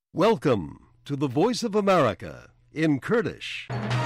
Welcome to the Voice of America in Kurdish.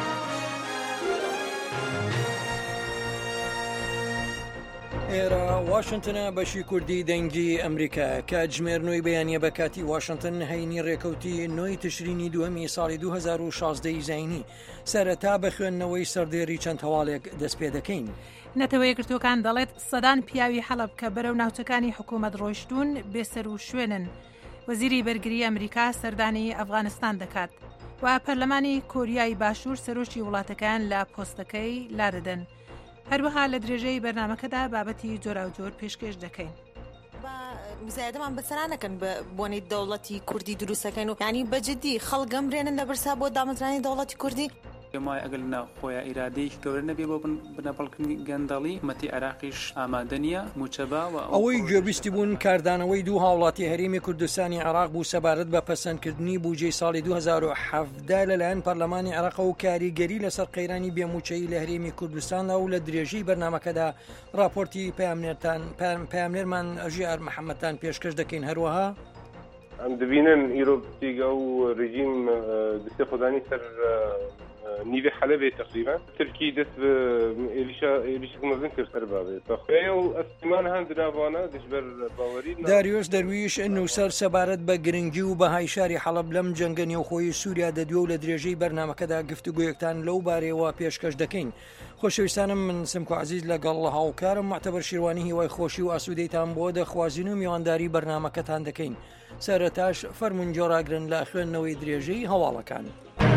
ئێرە واشنتنە بەشی کوردی دەنگی ئەمریکا کاتژمێر نوۆی بەیانیە بە کاتی واشنتن هەینی ڕێکەوتی نۆی تشرینی دووەمی ساڵی 2016 زینی سەرەتا بە خوێندنەوەی سەردێری چەند هەواڵێک دەست پێ دەکەین. نەتەوە یەکگرتوەکان دەڵێت سەدان پیاوی حەڵەب کە بەرەو ناوچەکانی حکوومەت ڕۆیشتون بێسەر و شوێنن. وەزیری بەرگری ئەمریکا سەردانی ئەفغانستان دەکات و پەرلەمانی کۆریای باشوور سەرۆکی وڵاتەکان لە پۆستەکەی لادەدەن. هەروەها لە درێژەی بەرنامەکەدا بابەتی جۆراوجۆر پێشکەش دەکەین. مزایدەمان بەسەرانەکەن بە بۆنەی دەوڵەتی کوردی دروستەکەین و ینی بەجددی خەڵگەم برێنن لەبەرسا بۆ دامەزرانی دەوڵەتی کوردی. مای ئەگەر خۆیان ئیرادەی گەورە نەبێ بۆ بنەپەڵکردنی گەندەڵی مەتی عێراقیش ئامادە نیە موچەبا و ئەوەی گوێبیستی بوون کاردانەوەی دوو هاوڵاتی هەرێمی کوردستانی عێراق بوو سەبارەت بە پەسەندکردنی بودجەی ساڵی 2017 لەلایەن پەرلەمانی عێراق و کاریگەری لەسەر قەیرانی بێموچەیی لە هەرێمی کوردستاندا و لە درێژەی بەرنامەکەدا راپۆرتی پەیامنێرمان ژیار محەممەدتان پێشکەش دەکەین. هەروەها ئەم دەبینن ئیرۆپتیگە و ڕژیم دەستی خۆدانی سەر نیوی حلبی تقریبا ترکی دست به ایلیش مزن کرد سر بابه تخیل استمان هند روانه دشبر باوری داریوش درویش نووسەر سەبارەت بە گرنگی و بەهای شاری حەڵەب لەم جەنگە نێوخۆیی سووریا دەدوێ و لە درێژەی بەرنامەکەدا گفتوگویەکتان لەو بارەوە پێشکەش دەکەین. خۆشەویستانم من سمکو عزیز لەگەڵ هاوکارم معتەبەر شیروانی هیوای خۆشی و ئاسوودەیتان بۆ دەخوازین و میوانداری بەرنامەکەتان دەکەین. سەرەتاش فەرمون جۆراگرن لە خوێندنەوەی درێژەی هەواڵەکان.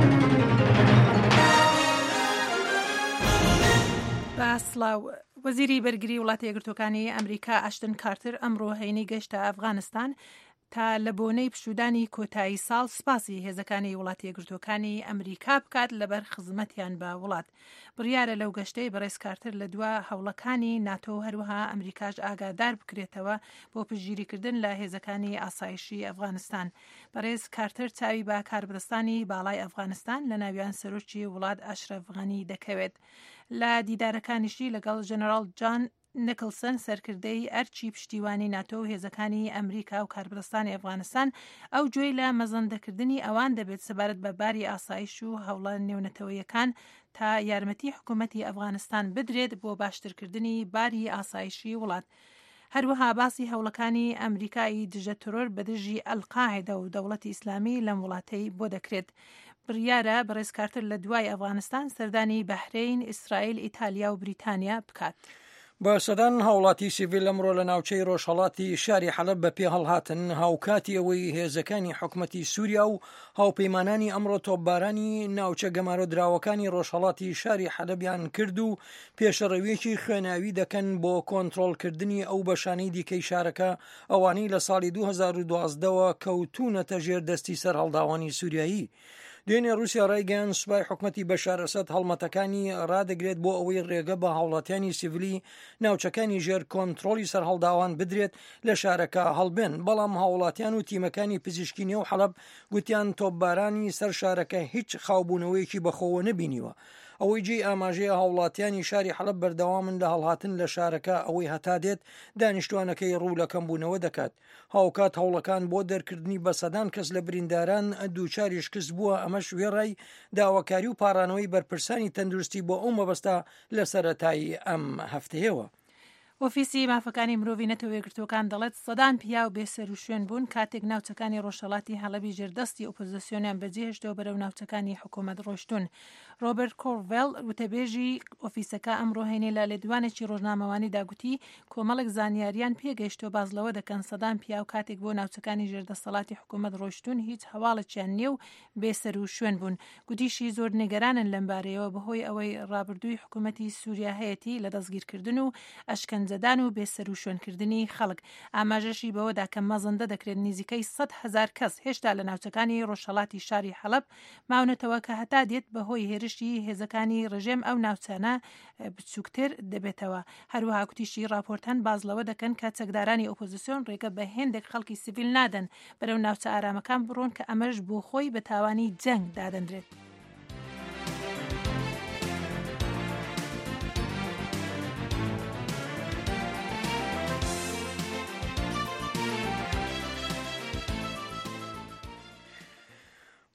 باسڵاو وەزیری بەرگری وڵاتە یەکگرتوەکانی ئەمریکا ئاشتن کارتر ئەمڕۆ هەینی گەشتە ئەفغانستان تا لە بۆنەی پشودانی کۆتایی ساڵ سپاسی هێزەکانی وڵاتە یەکگرتوەکانی ئەمریکا بکات لەبەر خزمەتیان بە وڵات. بڕیارە لەو گەشتەی بەڕێز کارتر لە دووە هەوڵەکانی ناتۆ هەروەها ئەمریکاش ئاگادار بکرێتەوە بۆ پشگیریکردن لە هێزەکانی ئاسایشی ئەفغانستان. بەڕێز کارتر چاوی با کاربدەستانی باڵای ئەفغانستان لە ناویان سەرۆکی وڵات ئەشرەف غەنی دەکەوێت. لە دیدارەکانیشی لەگەڵ ژەنەڕاڵ جان نیکلسن سەرکردەی ئەرچی پشتیوانی ناتۆ و هێزەکانی ئەمریکا و کاربدەستانی ئەفغانستان ئەو گوێی لە مەزەندەکردنی ئەوان دەبێت سەبارەت بە باری ئاسایش و هەوڵە نێونەتەوەیەکان تا یارمەتی حکوومەتی ئەفغانستان بدرێت بۆ باشترکردنی باری ئاسایشی وڵات. هەروەها باسی هەوڵەکانی ئەمریکایی دژە ترۆر بە دژی ئەلقاعیدە و دەوڵەتی ئیسلامی لەم وڵاتەی بۆ دەکرێت. بڕیارە بەڕێز کارتر لە دوای ئەفغانستان سەردانی بەحرین، ئیسرائیل، ئیتالیا و بریتانیا بکات. بە سەدان هاوڵاتی سیڤیل لەمڕۆ لە ناوچەی ڕۆژهەڵاتی شاری حەلەب بە پێ هەڵهاتن هاوکاتی ئەوەی هێزەکانی حکوومەتی سووریا و هاوپەیمانانی ئەمڕۆ تۆپبارانی ناوچە گەمارۆ دراوەکانی ڕۆژهەڵاتی شاری حەلەبیان کرد و پێشەڕەویەکی خوێناوی دەکەن بۆ کۆنتڕۆڵکردنی ئەو بەشانەی دیکەی شارەکە ئەوانەی لە ساڵی 2012ەوە کەوتونەتە ژێر دەستی سەر هەڵداوانی سووریایی. دوێنێ رووسیا ڕایگەیاند سوپای حکوومەتی بەشار ئەسەد هەڵمەتەکانی ڕادەگرێت بۆ ئەوەی ڕێگە بە هاوڵاتیانی سیڤیلی ناوچەکانی ژێر کۆنتڕۆلی سەر هەڵداوان بدرێت لە شارەکە هەڵبێن. بەڵام هاوڵاتیان و تیمەکانی پزیشکی نێو حەلەب گوتیان تۆپبارانی سەر شارەکە هیچ خاوبوونەوەیەکی بەخۆوە نەبینیوە. ئەوەی جێی ئاماژەیە هاوڵاتیانی شاری حەلەب بەردەوامن لە هەڵهاتن لە شارەکە ئەوەی هەتا دێت دانیشتوانەکەی ڕوو لە کەمبوونەوە دەکات. هاوکات هەوڵەکان بۆ دەرکردنی بە سەدان کەس لە برینداران دووچاری شکست بووە. ئەمەش وێڕای داواکاری و پارانەوەی بەرپرسانی تەندروستی بۆ ئەو مەبەستە لە سەرەتایی ئەم هەفتەیەوە. ئۆفیسی مافەکانی مرۆڤی نەتەوە یەکگرتوەکان دەڵێت سەدان پیا و بێسەر و شوێن بوون کاتێک ناوچەکانی ڕۆژهەڵاتی هەڵەبی ژێردەستی ئۆپۆزیسیۆنیان بەجێهێشتەوە بەرەو ناوچەکانی حکوومەت ڕۆشتون. ڕۆبرت کۆڤێل وتەبێژی ئۆفیسەکە ئەمڕۆ هێنی لە لێدوانێکی ڕۆژنامەوانی داگوتی کۆمەڵێک زانیاریان پێگەیشتەوە بازلەوە دەکەن سەدان پیا و کاتێک بۆ ناوچەکانی ژێردەسەڵاتی حکوومەت ڕۆشتون هیچ هەواڵێکیان نییە و بێسەر و شوێن بوون. گوتیشی زۆر نیگەرانن لەم بارەیەوە بەهۆی ئەوەی ڕابردووی حکوومەتی سووریا هەیەتی لە دەستگیرکردن و ئەشکەنجەدان و بێسەر و شوێنکردنی خەڵک. ئاماژەشی بەوەدا کە مەزەندە دەکرێت نزیکەی 100,000 کەس هێشتا لە ناوچەکانی ڕۆژهەڵاتی شاری حەلەب ماونەتەوە کە هەتا دێت بەهۆی هێرشی هێزەکانی ڕژێم ئەو ناوچانە بچووکتر دەبێتەوە. هەروەها کوتیشی راپۆرتان بازلەوە دەکەن کە چەکدارانی ئۆپۆزیسیۆن ڕێگە بە هێندێک خەڵکی سیڤیل نادەن بەرەو ناوچە ئارامەکان بڕۆن کە ئەمەش بۆ خۆی بە تاوانی جەنگ دادەندرێت.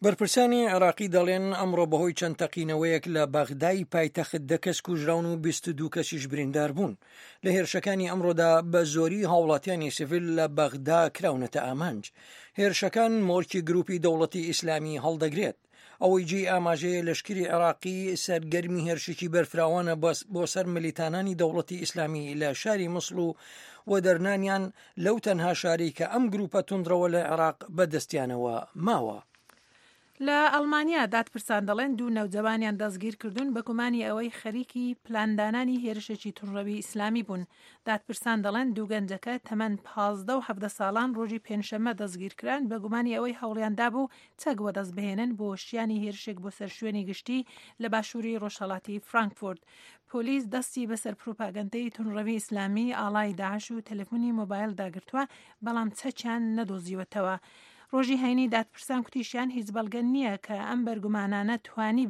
بەرپرسانی عێراقی دەڵێن ئەمڕۆ بەهۆی چەند تەقینەوەیەک لە بەغدای پایتەخت 10 کەس کوژراون و 22 کەسیش بریندار بوون. لە هێرشەکانی ئەمڕۆدا بە زۆری هاوڵاتیانی سیڤیل لە بەغدا کراونەتە ئامانج. هێرشەکان مۆرکی گروپی دەوڵەتی ئیسلامی هەڵدەگرێت. ئەوەی جێی ئاماژەیە لەشکری عێراقی سەرگەرمی هێرشێکی بەرفراوانە بۆ سەر ملیتانانی دەوڵەتی ئیسلامی لە شاری موسڵ و دەرنانیان لەو تەنها شاری کە ئەم گروپە توندرەوە لە عێراق بەدەستیانەوە ماوە. لە ئەڵمانیا دادپرسان دەڵێن 2 نەوجەوانیان دەستگیر کردوون بە گومانی ئەوەی خەریکی پلاندانانی هێرشێکی تونڕەوی ئیسلامی بوون. دادپرسان دەڵێن 2 گەنجەکە تەمەن 15 و 17 ساڵان ڕۆژی پێنجشەممە دەستگیرکران بە گومانی ئەوەی هەوڵیاندا بوو چەگوە دەست بهێنن بۆ شیانی هێرشێک بۆ سەر شوێنی گشتی لە باشووری ڕۆژهەڵاتی فرانکفورت. پۆلیس دەستی بەسەر پروپاگەندەی تونڕەوی ئیسلامی ئاڵای داعش و تەلەفۆنی مۆبایل داگرتووە، بەڵام چەکیان نەدۆزیوەتەوە. ڕۆژی هەینی دادپرسان کوتیشیان هیچ بەڵگە نییە کە ئەم بەرگومانانە توانی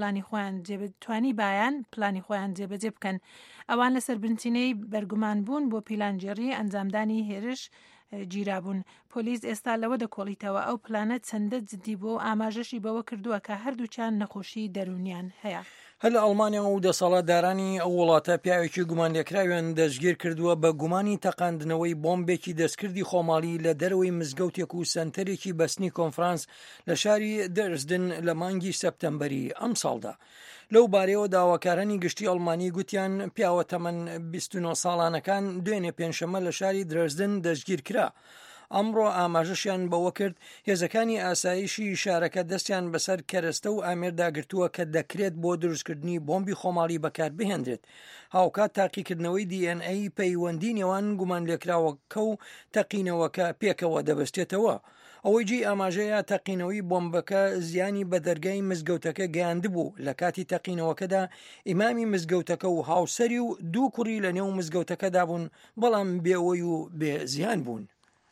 بایان پلانی خۆیان جێبەجێ بکەن. ئەوان لەسەر بنچینەی بەرگومان بوون بۆ پیلانجێڕی ئەنجامدانی هێرش گیرابوون. پۆلیس ئێستا لەوە دەکۆڵیتەوە ئەو پلانە چەندە جدی بۆ ئاماژەشی بەوە کردووە کە هەردووچان نەخۆشی دەرونیان هەیە. هەل لە ئەڵمانیا و دەسەڵاتدارانی ئەو وڵاتە پیاوێکی گومان لێکراویان دەستگیر کردووە بە گومانی تەقاندنەوەی بۆمبێکی دەستکردی خۆماڵی لە دەرەوەی مزگەوتێک و سنتەرێکی بەسنی کۆنفرانس لە شاری دەرزدن لە مانگی سەپتەمبەری ئەم ساڵدا. لەو بارەوە داواکارانی گشتی ئەڵمانی گوتیان پیاوە تەمەن 29 ساڵانەکان دوێنێ پێنجشەممە لە شاری درەزدن دەستگیر کرا. ئەمڕۆ ئاماژەشیان بەوە کرد هێزەکانی ئاسایشی شارەکە دەستیان بەسەر کەرەستە و ئامێرداگرتووە کە دەکرێت بۆ دروستکردنی بۆمبی خۆماڵی بەکار بهێنرێت. هاوکات تاقیکردنەوەی DNA پەیوەندی نێوان گومان لێکراوەکە و تەقینەوەکە پێکەوە دەبەستێتەوە. ئەوەی جێی ئاماژەیە تەقینەوەی بۆمبەکە زیانی بە دەرگای مزگەوتەکە گەیاندبوو. لە کاتی تەقینەوەکەدا ئیمامی مزگەوتەکە و هاوسەری و 2 کوڕی لە نێو مزگەوتەکەدا بوون، بەڵام بێەوەی و بێزیان بوون.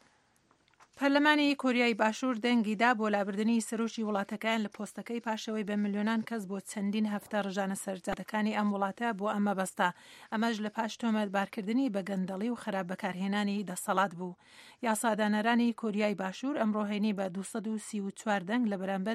پەرلەمانی کۆریای باشوور دەنگیدا بۆ لابردنی سەرۆکی وڵاتەکان لە پۆستەکەی پاشەوەی بە ملیۆنان کەس بۆ چەندین هەفتە ڕژانە سەرجادەکانی ئەم وڵاتە بۆ ئەمە بەستا. ئەمەش لە پاش تۆمەتبارکردنی بە گەندەڵی و خراپ بەکارهێنانی دەسەڵات بوو. یاسادانەرانی کۆریای باشوور ئەمڕۆهێنی بە 234 دەنگ لە بەرامبەر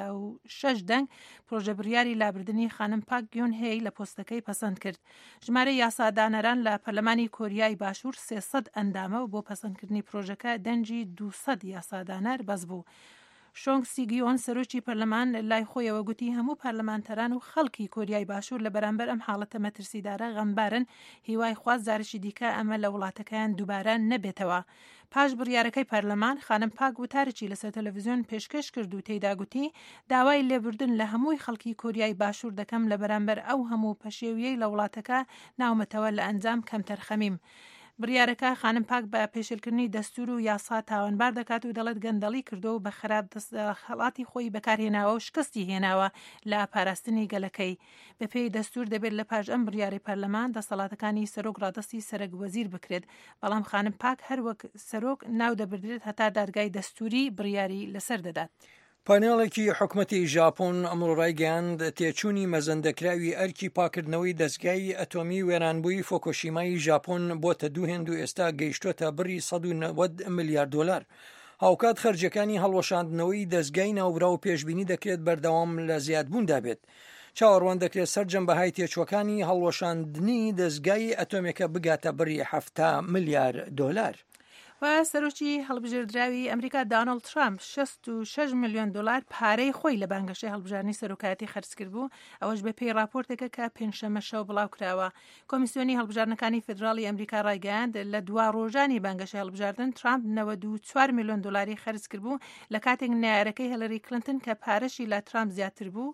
56 دەنگ پرۆژە بڕیاری لابردنی خانم پاک گیۆن هێی لە پۆستەکەی پەسەند کرد. ژمارە یاسادانەران لە پەرلەمانی کۆریای باشوور 300 ئەندامە و بۆ پەسەندکردنی پرۆژەکە دەنجی 200 یاسادانەر بەس بوو. شۆنگ سیگیۆن سەرۆکی پەرلەمان لای خۆیەوە گوتی هەموو پەرلەمانتەران و خەڵکی کۆریای باشوور لە بەرامبەر ئەم حاڵەتە مەترسیدارە غەمبارن، هیوای خواست زارشی دیکە ئەمە لە وڵاتەکەیان دووبارە نەبێتەوە. پاش بڕیارەکەی پەرلەمان خانم پاک وتارێکی لەسەر تەلەڤیزیۆن پێشکەش کرد و تێیدا گوتی داوای لێبوردن لە هەمووی خەڵکی کۆریای باشوور دەکەم لە بەرامبەر ئەو هەموو پەشێویەی لە وڵاتەکە ناومەتەوە لە ئەنجام کەمتەر خەمیم. بڕیارەکە خانم پاک بە پێشێلکردنی دەستور و یاسا تاوانبار دەکات و دەڵێت گەندەڵی کردو و بە خراپ دەسەڵاتی خۆی بەکارهێناوە و شکستی هێناوە لە پاراستنی گەلەکەی. بەپێی دەستور دەبێت لە پاش ئەم بڕیاری پەرلەمان دەسەڵاتەکانی سەرۆک ڕادستی سەرک وەزیر بکرێت، بەڵام خانم پاک هەروەک سەرۆک ناو دەبردرێت هەتا دادگای دەستوری بڕیاری لەسەر دەدات. پانێڵێکی حکوومەتی ژاپۆن ئەمڕۆ ڕایگەیاند تێچوونی مەزەندەکراوی ئەرکی پاکردنەوەی دەستگای ئەتۆمی وێرانبووی فۆکۆشیمای ژاپۆن بۆتە دووهێند و ئێستا گەیشتۆتە بڕی 190 میلیارد دلار. هاوکات خەرجەکانی هەڵوەشاندنەوەی دەستگای ناوبرا و پێشبینی دەکرێت بەردەوام لە زیادبوون دابێت. چاوەڕوان دەکرێت سەرجەم بەهای تێچوەکانی هەڵوەشاندنی دەستگای ئەتۆمێکە بگاتە بڕی 7 میلیارد دلار. و سەرۆکی هەڵبژێردراوی ئەمریکا دانەڵد ترامپ 66 میلیۆن دلار پارەی خۆی لە بانگەشەی هەڵبژاردننی سەرۆکایەتی خەرج کرد بوو، ئەوەش بە پێی راپۆرتێکە کە پێنجشەممە شەو بڵاو کراوە. کۆمیسیۆنی هەڵبژاردنەکانی فدراڵی ئەمریکا ڕایگەیاند لە دوا ڕۆژانی بانگەشەی هەڵبژاردن ترامپ 94 میلیۆن دلاری خەرج کرد بوو لە کاتێک نایارەکەی هەلەری کلنتن کە پارەشی لە ترامپ زیاتر بوو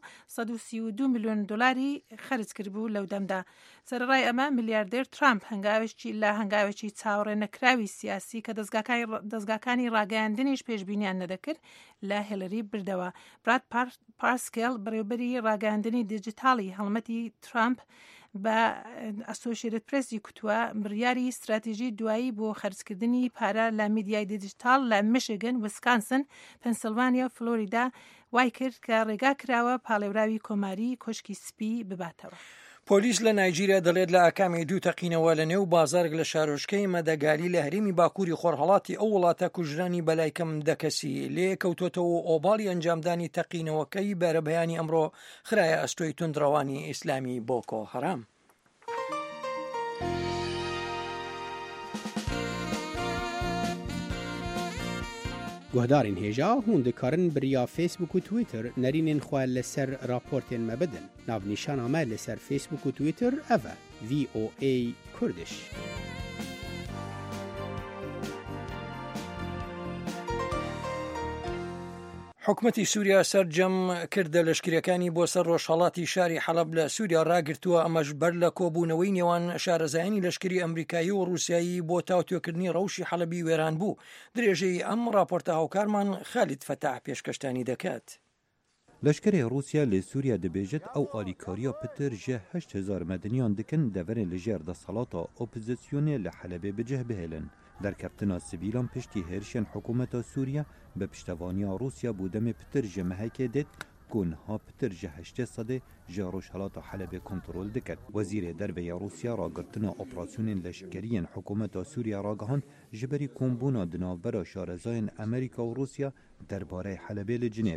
132 میلیۆن دلاری خەرج کرد بوو لەو دەمدا. سەرڕای ئەمە میلیاردێر ترامپ هەنگاوێکی چاوەڕێ نەکراوی سیاسی کە دەستگاکانی ڕاگەیاندنیش پێشبینیان نەدەکرد لە هێلەری بردەوە. براد پارسکێل بەڕێوەبەری ڕاگەیاندنی دیجیتاڵی هەڵمەتی ترامپ بە ئەسۆشیێتد پرێسی کوتووە بڕیاری استراتیژی دوایی بۆ خەرجکردنی پارە لە میدیای دیجیتال لە میشیگن، ویسکانسن، پەنسیلڤانیا و فلۆریدا وای کرد کە ڕێگا کراوە پاڵێوراوی کۆماری کۆشکی سپی بباتەوە. پۆلیس لە نایجیریا دەڵێت لە ئاکامی دوو تەقینەوە لە نێو بازارێک لە شارۆچکەی مەدەگالی لە هەرێمی باکووری خۆرهەڵاتی ئەو وڵاتە کوژرانی بەلای کەم 10 کەسی لێ کەوتۆتەوە ئۆباڵی ئەنجامدانی تەقینەوەکەی بەرەبەیانی ئەمڕۆ خرایە ئەستۆی توندڕەوانی ئیسلامی بۆکۆ هەرام. گوهدارین هێژا هون دikarin biriya Facebook û Twitter nerînên xwe li ser raportên me bidin. Navnîşana me li ser Facebook û Twitter ev e VOA Kurdish. حکومەتی سووریا سەرجەم کردە لەشکریەکانی بۆ سەر ڕۆژهەڵاتی شاری حەلەب لە سووریا ڕاگرتووە، ئەمەش بەر لە کۆبوونەوەی نێوان شارەزایانی لەشکری ئەمریکایی و ڕووسایی بۆ تاوتوێکردنی ڕەوشی حەلەبی وێران بوو. درێژەی ئەم راپۆرتە هاوکارمان خالید فەتاح پێشکەشتانی دەکات. لشکری روسیا لی سوریا دبیجت او آلیکاریا پتر جه 8000 مدنیان دکن دورن لجر دا صلاتا اپوزیسیونی لحلبه بجه بهلن. در کفتنا سیویلان پشتی هرشن حکومت سوریا به پشتوانی روسیا بودم پتر جمعه که دید گونها پتر جه 8 صده جاروش حالات حلب کنترل دکد. وزیر دربه روسیا را گرتنا اپراسیون لشکرین حکومت سوریا را گهاند جبری کمبونا دنابرا شارزاین امریکا و روسیا درباره حلبه لجنیو.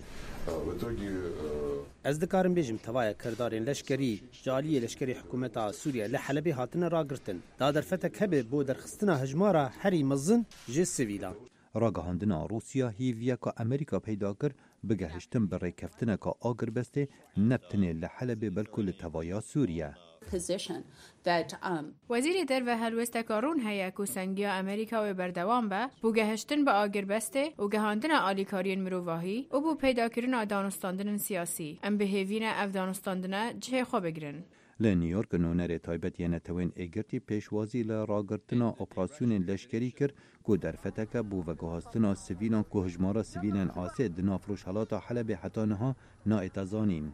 از دکارم بیجم توای کردارین لشکری جالی لشکری حکومت سوریا لحلبه هاتن را گرتن. دادر فتک هبه بو درخستنا هجمارا هری مزن جه سیویلان. راگهاندنا روسیا هیویا که امریکا پیدا کرد بگهشتن برای کفتنه که آگر بسته نبتنه لحلبه بلکو لتوایا سوریا. وزیر در و هلوسته کارون هیا که سنگیا امریکا و بردوام به بو گهشتن به آگر بسته و گهاندن آلیکارین مروواهی و بو پیدا کردن دانستاندن سیاسی ام به هیوین افدانستاندن جه خو بگرن. لنیویورک نونر تایبت یعنی توین ایگرتی پیشوازی لراگرتنا اپراسیون لشکری کرد که در فتک بو و گهاستنا سویلان که هجمارا سویلان آسه دنافروش حالات حلب حتی نها نایتزانین.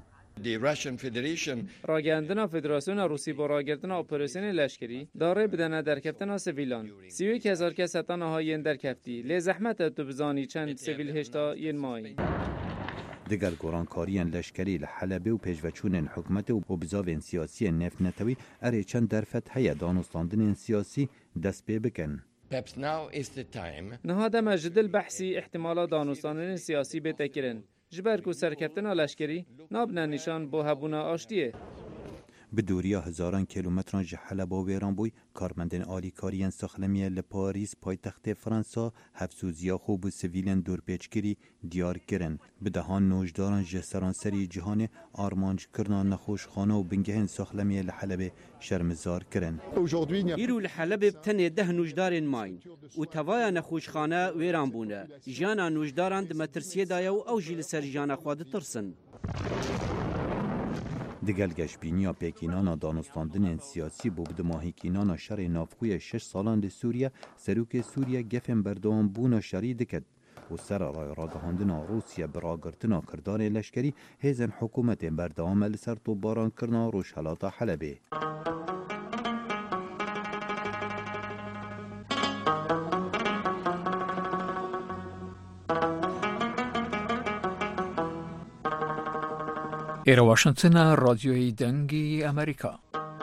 راگندنا فدراسیون روسی با راگردنا اپراسیون لشکری داره بدنه در کفتنا سویلان 31000 کس حتی نهایین در کفتی لی زحمت تو بزانی چند سویل هشتا ین مای. دیگر گورانکاریان لشکری لحلبه و پیشوچون حکومت و بزاوین سیاسی نفت نتوی اره چند در فتحه دانستاندن سیاسی دست پی بکن. نهاده مجدل بحثی احتمالات دانستاندن سیاسی بتکرن. جبرکو سرکفتنا لشکری نابنا نشان بو هبونا آشتیه. به دوری هزاران کیلومتران حلب و ویران بوی کارمندان آلیکاریان ساخلمیه لپاریس پایتخت فرانسا حفظوزیا خوب و سویلن دورپیچگیری دیار کرن. به دهان نوجداران جسرانسری جهان آرمانج کرنا نخوشخانه و بنگهن ساخلمیه لحلب شرمزار کرن. ایرو لحلب بتنه 10 نوجدارن ماین و توایا نخوشخانه ویران بونه. جانا نوجداران دمترسیه دایا و او جیل سر جانا خواد ترسن. دیگر گشبینیا پیکینانا دانستاندن سیاسی بود ماهیکینانا شر نافخوی 6 سالان دی سوریا سروک سوریا گفن بردوان بونا شری دکد و سر راگهاندنا روسیا براگرتنا کردار لشکری هیزن حکومت بردوام لسر طوباران کرنا روش حالاتا حلبه. ئێرە واشنگتنە ڕادیۆی دەنگی ئەمریکا.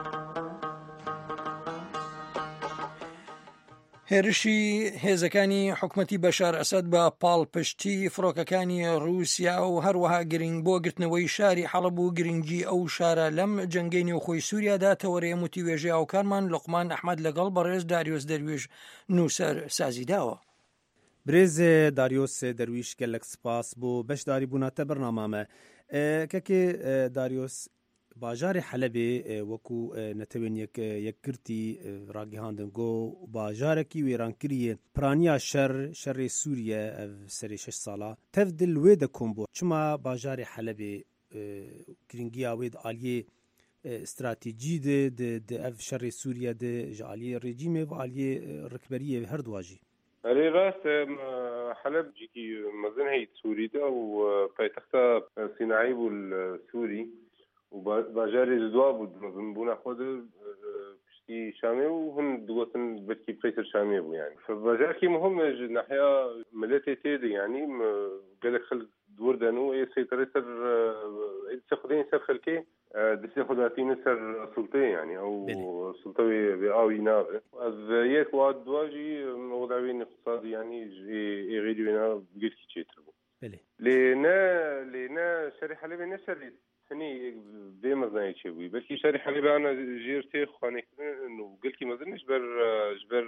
هێرشی هێزەکانی حکومەتی بەشار ئەسەد بە پاڵپشتی فڕۆکەکانی رووسیا و هەروەها گرنگ بۆ گرتنەوەی شاری حەڵەب و گرنگی ئەو شارە لەم جەنگەی نێوخۆی سووریادا تەوەرەیە موتیوێژەی ئاوکارمان لوقمان ئەحمەد لەگەڵ بەڕێز داریۆس دەرویش نووسەر سازیداوە. برێز داریۆس دەرویش gelek spas بۆ بەشداری بووناتە بەرنامامە. کەکێ داریۆس باژارê Helebê wekû netewên yekgirtî ragihandin got bajarekî wêrankiriyê piraniya şerê Sûriye ev serê 6 sala tev dil wê de kom bû. Çima bajarê Helebê giringiya wê di aliyê stratejî de ev şerê Sûriye de ji aliyê rejîmê ve aliyê rikberiyê her duwa jî. على راس حلب جيكي مزن هي سوري ده وبايتختا صناعي والسوري وباجاري زدواب مزن بونا خود بشتي شامي وهن دوتن بتكي بريتر شامي بو يعني فباجار كي مهم ناحية ملاتي تيدي يعني قالك خل دور دانو اي سيطريتر تاخدين سر خلكي دسي خداتي نسر سلطة يعني أو سلطة بأوي نابه از يك واد دواجي وضعين اقتصادي يعني يغيدونا بقيت كي تربو لنا شري حلبي نشري ثاني بمزناي شوي بس شري حلبي أنا جيرتي خانك إنه قلت كي مزن جبر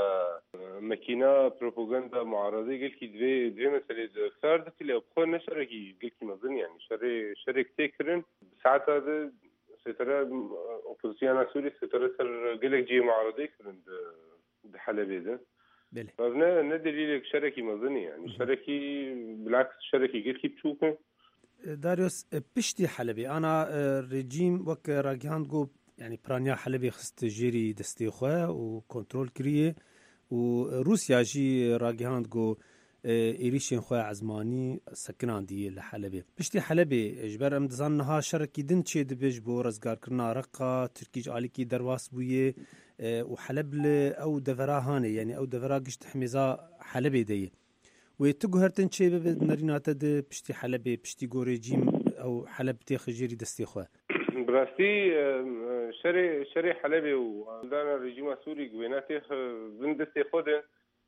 ماكينة بروباغندا معارضة قلت كي دوي مسألة صار اللي أبخر نشري كي قلت كي مزن يعني شري كتير ساعات هذا سترى أوبوزيسيون سوري سترى سر قلك جي معارضة كرن بحلبي ده فبنا ندري لك شركي مظني يعني شركي بالعكس شركي قلت كي بشوفه داريوس بشتي حلبي أنا رجيم وك راجعان جو يعني برانيا حلبي خست جيري دستيخوه وكنترول كريه وروسيا جي راجعان جو إيريشين خواه عزماني سكنان دي لحلبي بشتي حلبي اجبر امدزانها شركي دن چه دبج بو رزگار کرنا رقا تركيج آليكي درواس بويه وحلب او دفرا هاني يعني او دفرا قشت حميزا حلبي دي ويتقو هرتن چه بنريناتا دي بشتي حلبي بشتي جو ريجيم او حلب تيخ جيري دستي خواه براستي شري حلبي ودانا ريجيم سوري قويناتي بن دستي خوده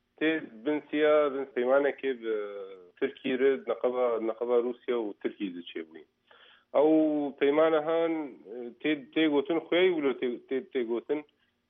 بنسيا بن سيمانة كيب تركي رد نقبة روسيا وتركي زتشيبوين أو بيمانة هان تيغوتن خوي ولو تيغوتن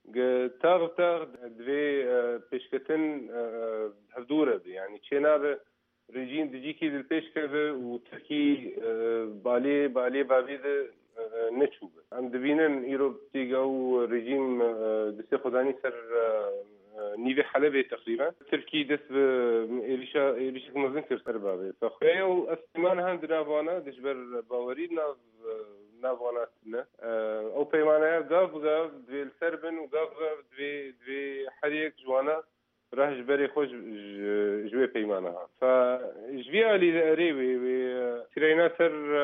تاغ دوي بيشكتن هفدورة يعني تشينابه ريجين دجيكي بالبيشكة وتركي بالي بابيد نتشوبه عم دبينن إيروب تيغو ريجيم دسي خداني سر نيفي حلبي تقريبا تركي دس إيريشا كمزن كرسر بابي فخويا واستمان هند نافانا دشبر باوري نافانا أو بيمانا قاف دوي السربن وقاف دوي حريك جوانا راح جبري خوش جوي بيمانها فجبيا لي ريوي ترينا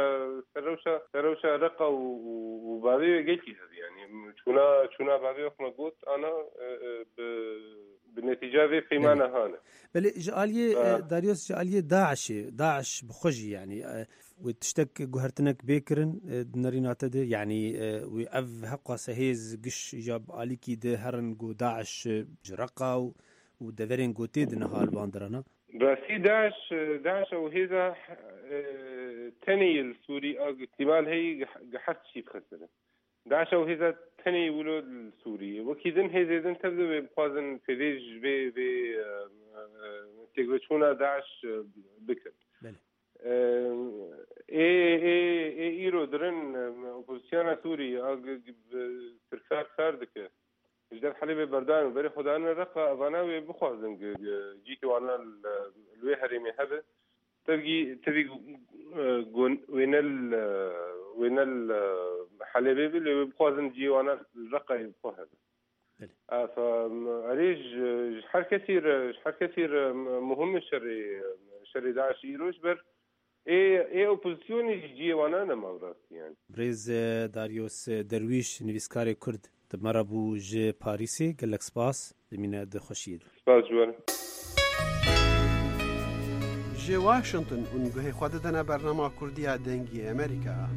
سروشا رقة وبابي قلتي هذه يعني شونا بابي وخنا قلت أنا بالنتيجة في بيمانة هانا بل جالية داريوس جالية داعش بخجي يعني وتشتك جهرتنك بيكرن نرينا تدي يعني وأف حقا سهيز قش جاب عليكي ده هرن جو داعش جرقة ودفرين قوتيد نهال باندرنا براسي داعش او هذا تاني السوري احتمال هي قحت شي بخسره داعش او هذا تاني ولود السوري وكيدن هذا تبدو بقازن فيديج بي تيغوتشونا داعش بكر ايرو درن اوبوزيسيون سوري تركار ساردك جدال حليبي بردان وبري خدانا رقا ظناوي بخوازن جيتي وانا الوي هريمي هذا تبي وين الحليبي اللي بخوازن جي وانا الرقا بخوازن فعريج شحال كثير مهم الشري داعش يروش بر اي اوبوزيسيون يجي وانا انا ما براسي يعني بريز داريوس درويش نويسكاري كرد تمرا بو جي باريسي قالك سباس لمينا د خوشيد سباس جوان جي واشنطن ونگوهی خوددنا برنامه کردی دنگی امریکا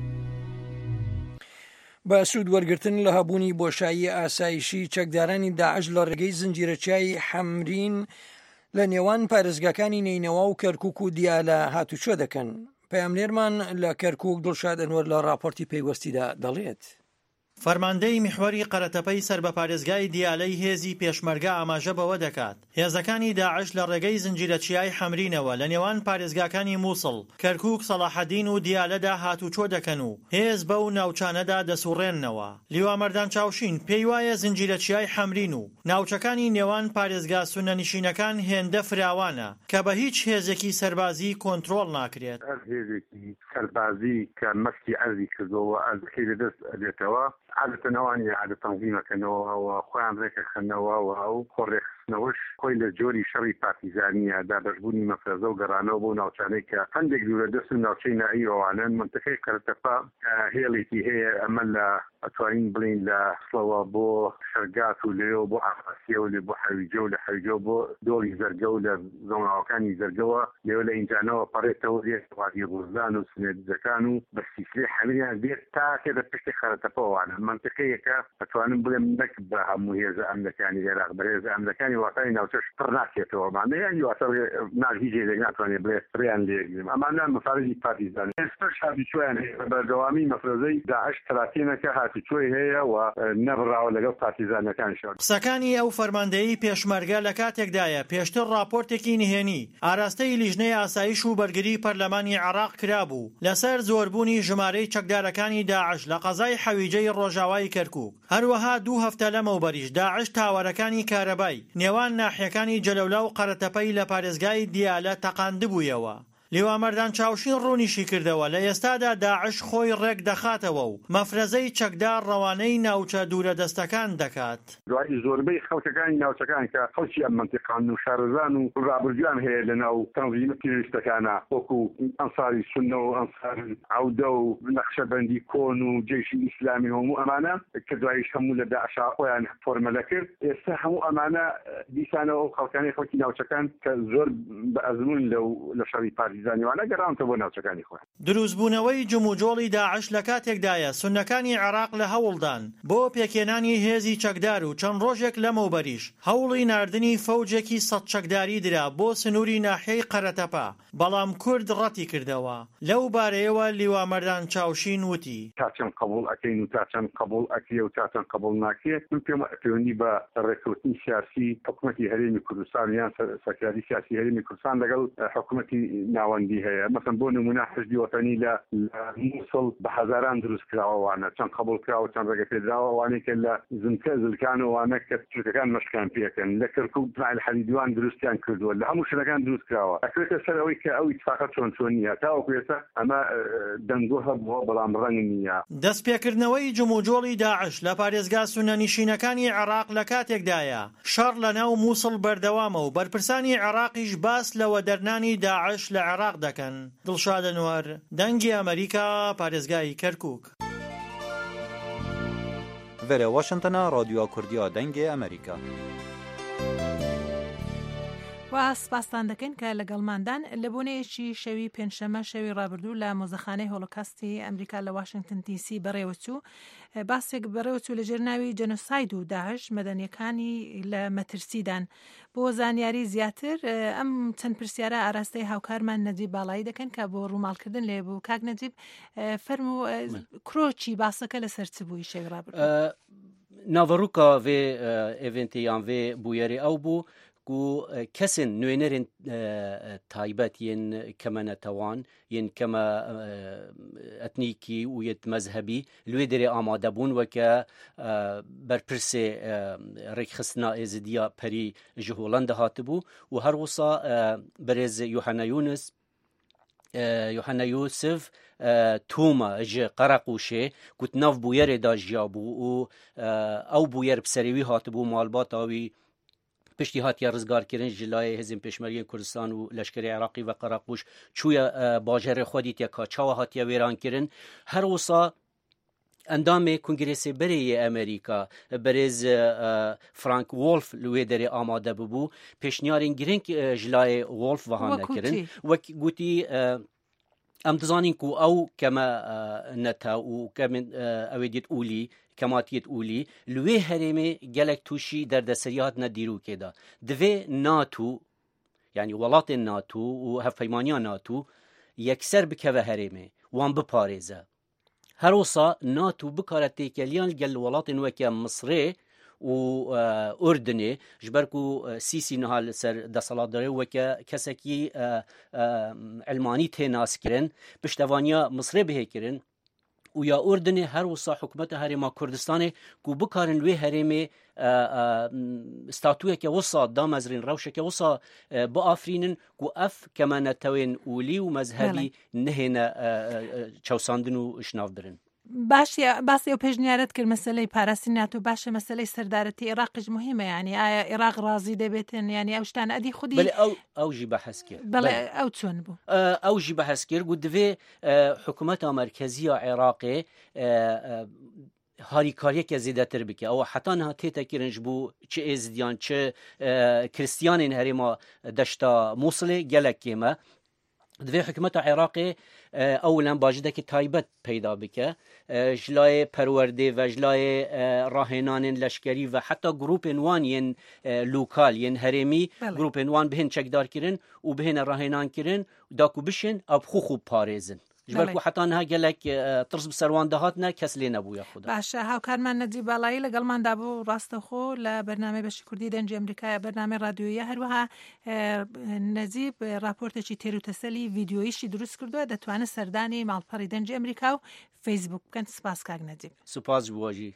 بە سوود وەرگرتن لە هەبوونی بۆشایی ئاسایشی چەکدارانی داعش لە ڕێگەی زنجیرەچای حەمرین لە نێوان پارێزگاکانی نینەوە و کەرکووک و دیالە هاتوچۆ دەکەن. پەیامنێرمان لە کەرکووک دڵشاد ئەنوەر لە راپۆرتی پێیوەستیدا دەڵێت. فەرماندەی میحوەری قەرەتەپەی سەر بە پارێزگای دیالەی هێزی پێشمەرگە ئاماژە بەوە دەکات هێزەکانی داعش لە ڕێگەی زنجیرەچیای حەمرینەوە لە نێوان پارێزگاکانی مووسڵ کەرکووک سەلاحەدین و دیالەدا هاتوچۆ دەکەن و هێز بەو ناوچانەدا دەسوڕێننەوە. لیوامەردان چاوشین پێی وایە زنجیرەچیای حەمرین و ناوچەکانی نێوان پارێزگا سونەنشینەکان هێندە فراوانە کە بە هیچ هێزێکی سەربازی کۆنتڕۆڵ ناکرێت. هێزێکی سەربازی کە مەسکی عەرزی کردەوە ئەزەکەی لەدەست ئەدێتەوە عادة نواني عادة تنظيمك انه هو خوان ذاك خنوا او خورخ نەوەش خۆی لە جۆری شەڕی پارتیزانیە دابەشبوونی مەفرەزە و گەڕانەوە بۆ ناوچانەی کە هەندێک دوورە دەست و ناوچەی نائی ئەوانن منتەقەی قەرتەپا هێڵێکی هەیە ئەمە لە ئەتوانین بڵین لە سڵەوە بۆ شەرگات و لێەوە بۆ ئافاسیە و لێ بۆ حەویجە و لە حەویجە بۆ دۆڵی زەرگە و لە زۆناوەکانی زەرگەوە لێوە لە ئینجانەوە پەڕێتەوە دێت وادی ڕوزدان و سنێدەکان و بە سیسلێ حەمیان دێت تاکە لە پشتی خەرەتەپەوانە منتەقەیەکە ئەتوانم بڵێم نەک بە هەموو هێزە ئەمریکانی عێراق بەهێزە ئەمریکانی واتای ناوچەش پڕ ناکێتەوە مانەیان واتە هیچ هێزێک ناتوانێت بڵێ ڕێیان لێگرم ئەمانە مەفارەجی پارتیزان ئێستش هاتوچۆیان هەیە بەردەوامی مەفرەزەی داعش تراتینەکە هاتوچۆی هەیە و نەبڕاوە لەگەڵ پارتیزانەکانشەوە. قسەکانی ئەو فەرماندەیی پێشمەرگە لە کاتێکدایە پێشتر راپۆرتێکی نهێنی ئاراستەی لیژنەی ئاسایش و بەرگری پەرلەمانی عێراق کرابوو لەسەر زۆربوونی ژمارەی چەکدارەکانی داعش لە قەزای حەویجەی ڕۆژاوای کەرکووک. هەروەها 2 هەفتە لەمەوبەریش داعش تاوەرەکانی کارەبای نێوان ناحیەکانی جەلەولا و قەرەتەپەی لە پارێزگای دیالە تەقاندبوویەوە. لیوامەردان چاوشین ڕوونیشی کردەوە لە ئێستادا داعش خۆی ڕێک دەخاتەوە و مەفرەزەی چەکدار ڕەوانەی ناوچە دوورە دەستەکان دەکات. دوای زۆربەی خەڵکەکانی ناوچەکان کە خەڵکی ئەم منتیقان و شارەزان و ڕابردویان هەیە لە ناو تەنظیمە پێویستەکانە وەکو ئەنساری سونە و ئەنسار عەودە و نەخشەبەندی کۆن و جێشی ئیسلامی هەموو ئەمانە کە دوایش هەموو لە داعش خۆیان فۆرمەلە کرد. ئێستا هەموو ئەمانە دیسانەوە و خەڵکانی خەڵکی ناوچەکان کە زۆر بە ئەزمون لە شەڕی زانیوانە گەڕانتە بۆ ناوچەکانی خۆیان. دروستبوونەوەی جموجۆڵی داعش لە کاتێکدایە سونەکانی عێراق لە هەوڵدان بۆ پێکێنانی هێزی چەکدار و چەند ڕۆژێک لەمەوبەریش هەوڵی ناردنی فەوجێکی 100 چەکداری درا بۆ سنووری ناحیەی قەرەتەپا بەڵام کورد ڕەتی کردەوە. لەو بارەیەوە لیوامەردان چاوشین وتی تاچەند قبول ئەکەین و تاچەند قبول ئەکرێ و تاچەند قبول ناکرێت من پێم پەیوەندی بە ڕێککەوتنی سیاسی حکوومەتی هەرێمی کوردستان یان سەرکاری سیاسی هەرێمی کوردستان لەگەڵ حکوومەتی ناوەندی هەیە. مەسەن بۆ نمونە حزبی وەتانی لە مووسڵ بە هەزاران دروست کراوەوانە چەند قبول کراوە چەند ڕێگە پێدراوەوانەی کە لە زنکە زلکانەوانە کە تورکەکان مەشکان پێکەن لە کەرکووک اسماعیل حەریدوان دروستیان کردووە لە هەموو شوێنەکان دروست کراوە. ئەکرێتە سەر ئەوەی کە ئەو ئیتفاقە چۆن نییە تاوەکو ئێستا ئەمە دەنگۆ هەبووە بەڵام ڕەنگ نییە. دەستپێکردنەوەی جموجۆڵی داعش لە پارێزگا سونەنشینەکانی عێراق لە کاتێکدایە شەڕ لە ناو مووسڵ بەردەوامە و بەرپرسانی عێراقیش باس لەوە دەرنانی داعش لە عێراق دەکەن. دڵشاد ئەنوەر دەنگی ئەمریکا پارێزگای کەرکووک. ڤێرە واشنتنە رادیۆ کوردیا دەنگی ئەمریکا. و سپاسان دەکەن کە لەگەڵماندان لە بۆنەیەکی شەوی پێنجشەمە شەوی ڕابردوو لە مۆزەخانەی هۆڵۆکاستی ئەمریکا لە واشنگتن دیسی بەڕێوەچوو باسێک بەڕێوەچوو لە ژێرناوی جەنۆساید و داعش مەدەنیەکانی لە مەترسیدان. بۆ زانیاری زیاتر ئەم چەند پرسیارە ئاراستەی هاوکارمان نەجیب باڵایی دەکەن کە بۆ ڕووماڵکردن لێ بوو. کاک نەجیب فەرموو کرۆچی باسەکە لەسەر چ بووی شەوی ڕابردوو؟ ناڤەڕووکە vê eventê yan vê bûyerê ew bû ku kesên nûênerên taybet yên kemenetewan yên keme etnîkî û yê mezhebî li wê derê amade bûn weke berpirsê rêkxistina êzidiya perî ji Hollanda hatibû û her wisa berêz Yohana Yusuf توما ji Qereqûşê ku nav bûyerê da jiyabû û ew bûyer bi serî wî hatibû malbata wî piştî hatiye rizgarkirin ji layê Hêzên Pêşmergên Kurdistan û leşkerê Iraqî ve Qereqûş çûye bajarê xwe dîtiye ka çawa hatiye wêrankirin. Her wisa endamê Kongresê Berê Amerîka berêz Frank Wolf li wê derê amade bibû pêşniyarên girîng ji layê Wolf wiha nekirin. Wek gotî em dizanin ku ew keme nete û kemên ew ê dît ûlî kematiyet ûlî li wê herêmê gelek tûşî derdeseriya hatine dîrokê da. Divê NATO yani welatên NATO û hevpeymaniya NATO yekser bikeve herêmê wan biparêze. Her wisa NATO bikare têkeliyan gel welatên weke Misrê û Urdunê ji ber ku Sîsî niha li ser desaladdarê weke kesekî elmanî tê naskirin piştevaniya Misrê bihêkirin û ya Urdunê her wisa hikûmeta Herêma Kurdistanê ku bikarin wê herêmê statûyeke wisa damezrên rewşeke wisa biafrînin ku ev kemenetewên ûlî û mezhebî nehêne çewsandin û işnav birin. باسی ئەو پێشنیارەت کرد مەسلەی پاراسی ناتۆ باشە مەسلەی سەردارەتی عێراقیش مهمە ینی ئایا عێراق ڕازی دەبێتن ینی ئەو شتان ئەدی خودی ئەوژی بەحەس کرد بەڵێ ئەو چۆن بوو ئەوژی بەحەس کرد گوت دوێ حکوومەتە مەرکەزیە عێراقێ هاریکاریەکە زیاتر بکە ئەوە حتانها تێتەکردنج بوو چ ئێزدیان چ کریسیانین هەرێما دەشتا مووسڵێ gelek کێمە دوێ حکوومەتە عێراقێ ئەولەن باژدەکی تایبەت پەیدا بکە ji layê perwerdê ve ji layê rahênanên leşkerî ve heta grûpên wan yên lokal yên herêmî grûpên wan bihên çekdarkirin û bihêne rahênankirin da ku bişin ev xû xû parêzin ji ber ku heta niha gelek tirs bi ser wan dihatine kes lê nebûye xuda باشە هاوکارمان نەجیب باڵایی لەگەڵماندا بوو ڕاستەخۆ لە بەرنامەی بەشی کوردی دەنجی ئەمریکایە بەرنامەی رادیۆیە هەروەها نەجیب راپۆرتێکی تێروتەسەلی ڤیدیۆییشی دروست کردووە دەتوانێت سەردانی ماڵپەڕی دەنجی ئەمریکا و فەیسبوک بکەن سپاس کاک نەجیب سوپاس بوواژی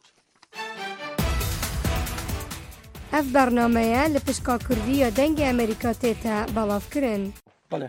ئەف بەرنامەیە لە پشکا کوردیە دەنگی ئەمریکا تێتە بەڵاوکردن بەڵێ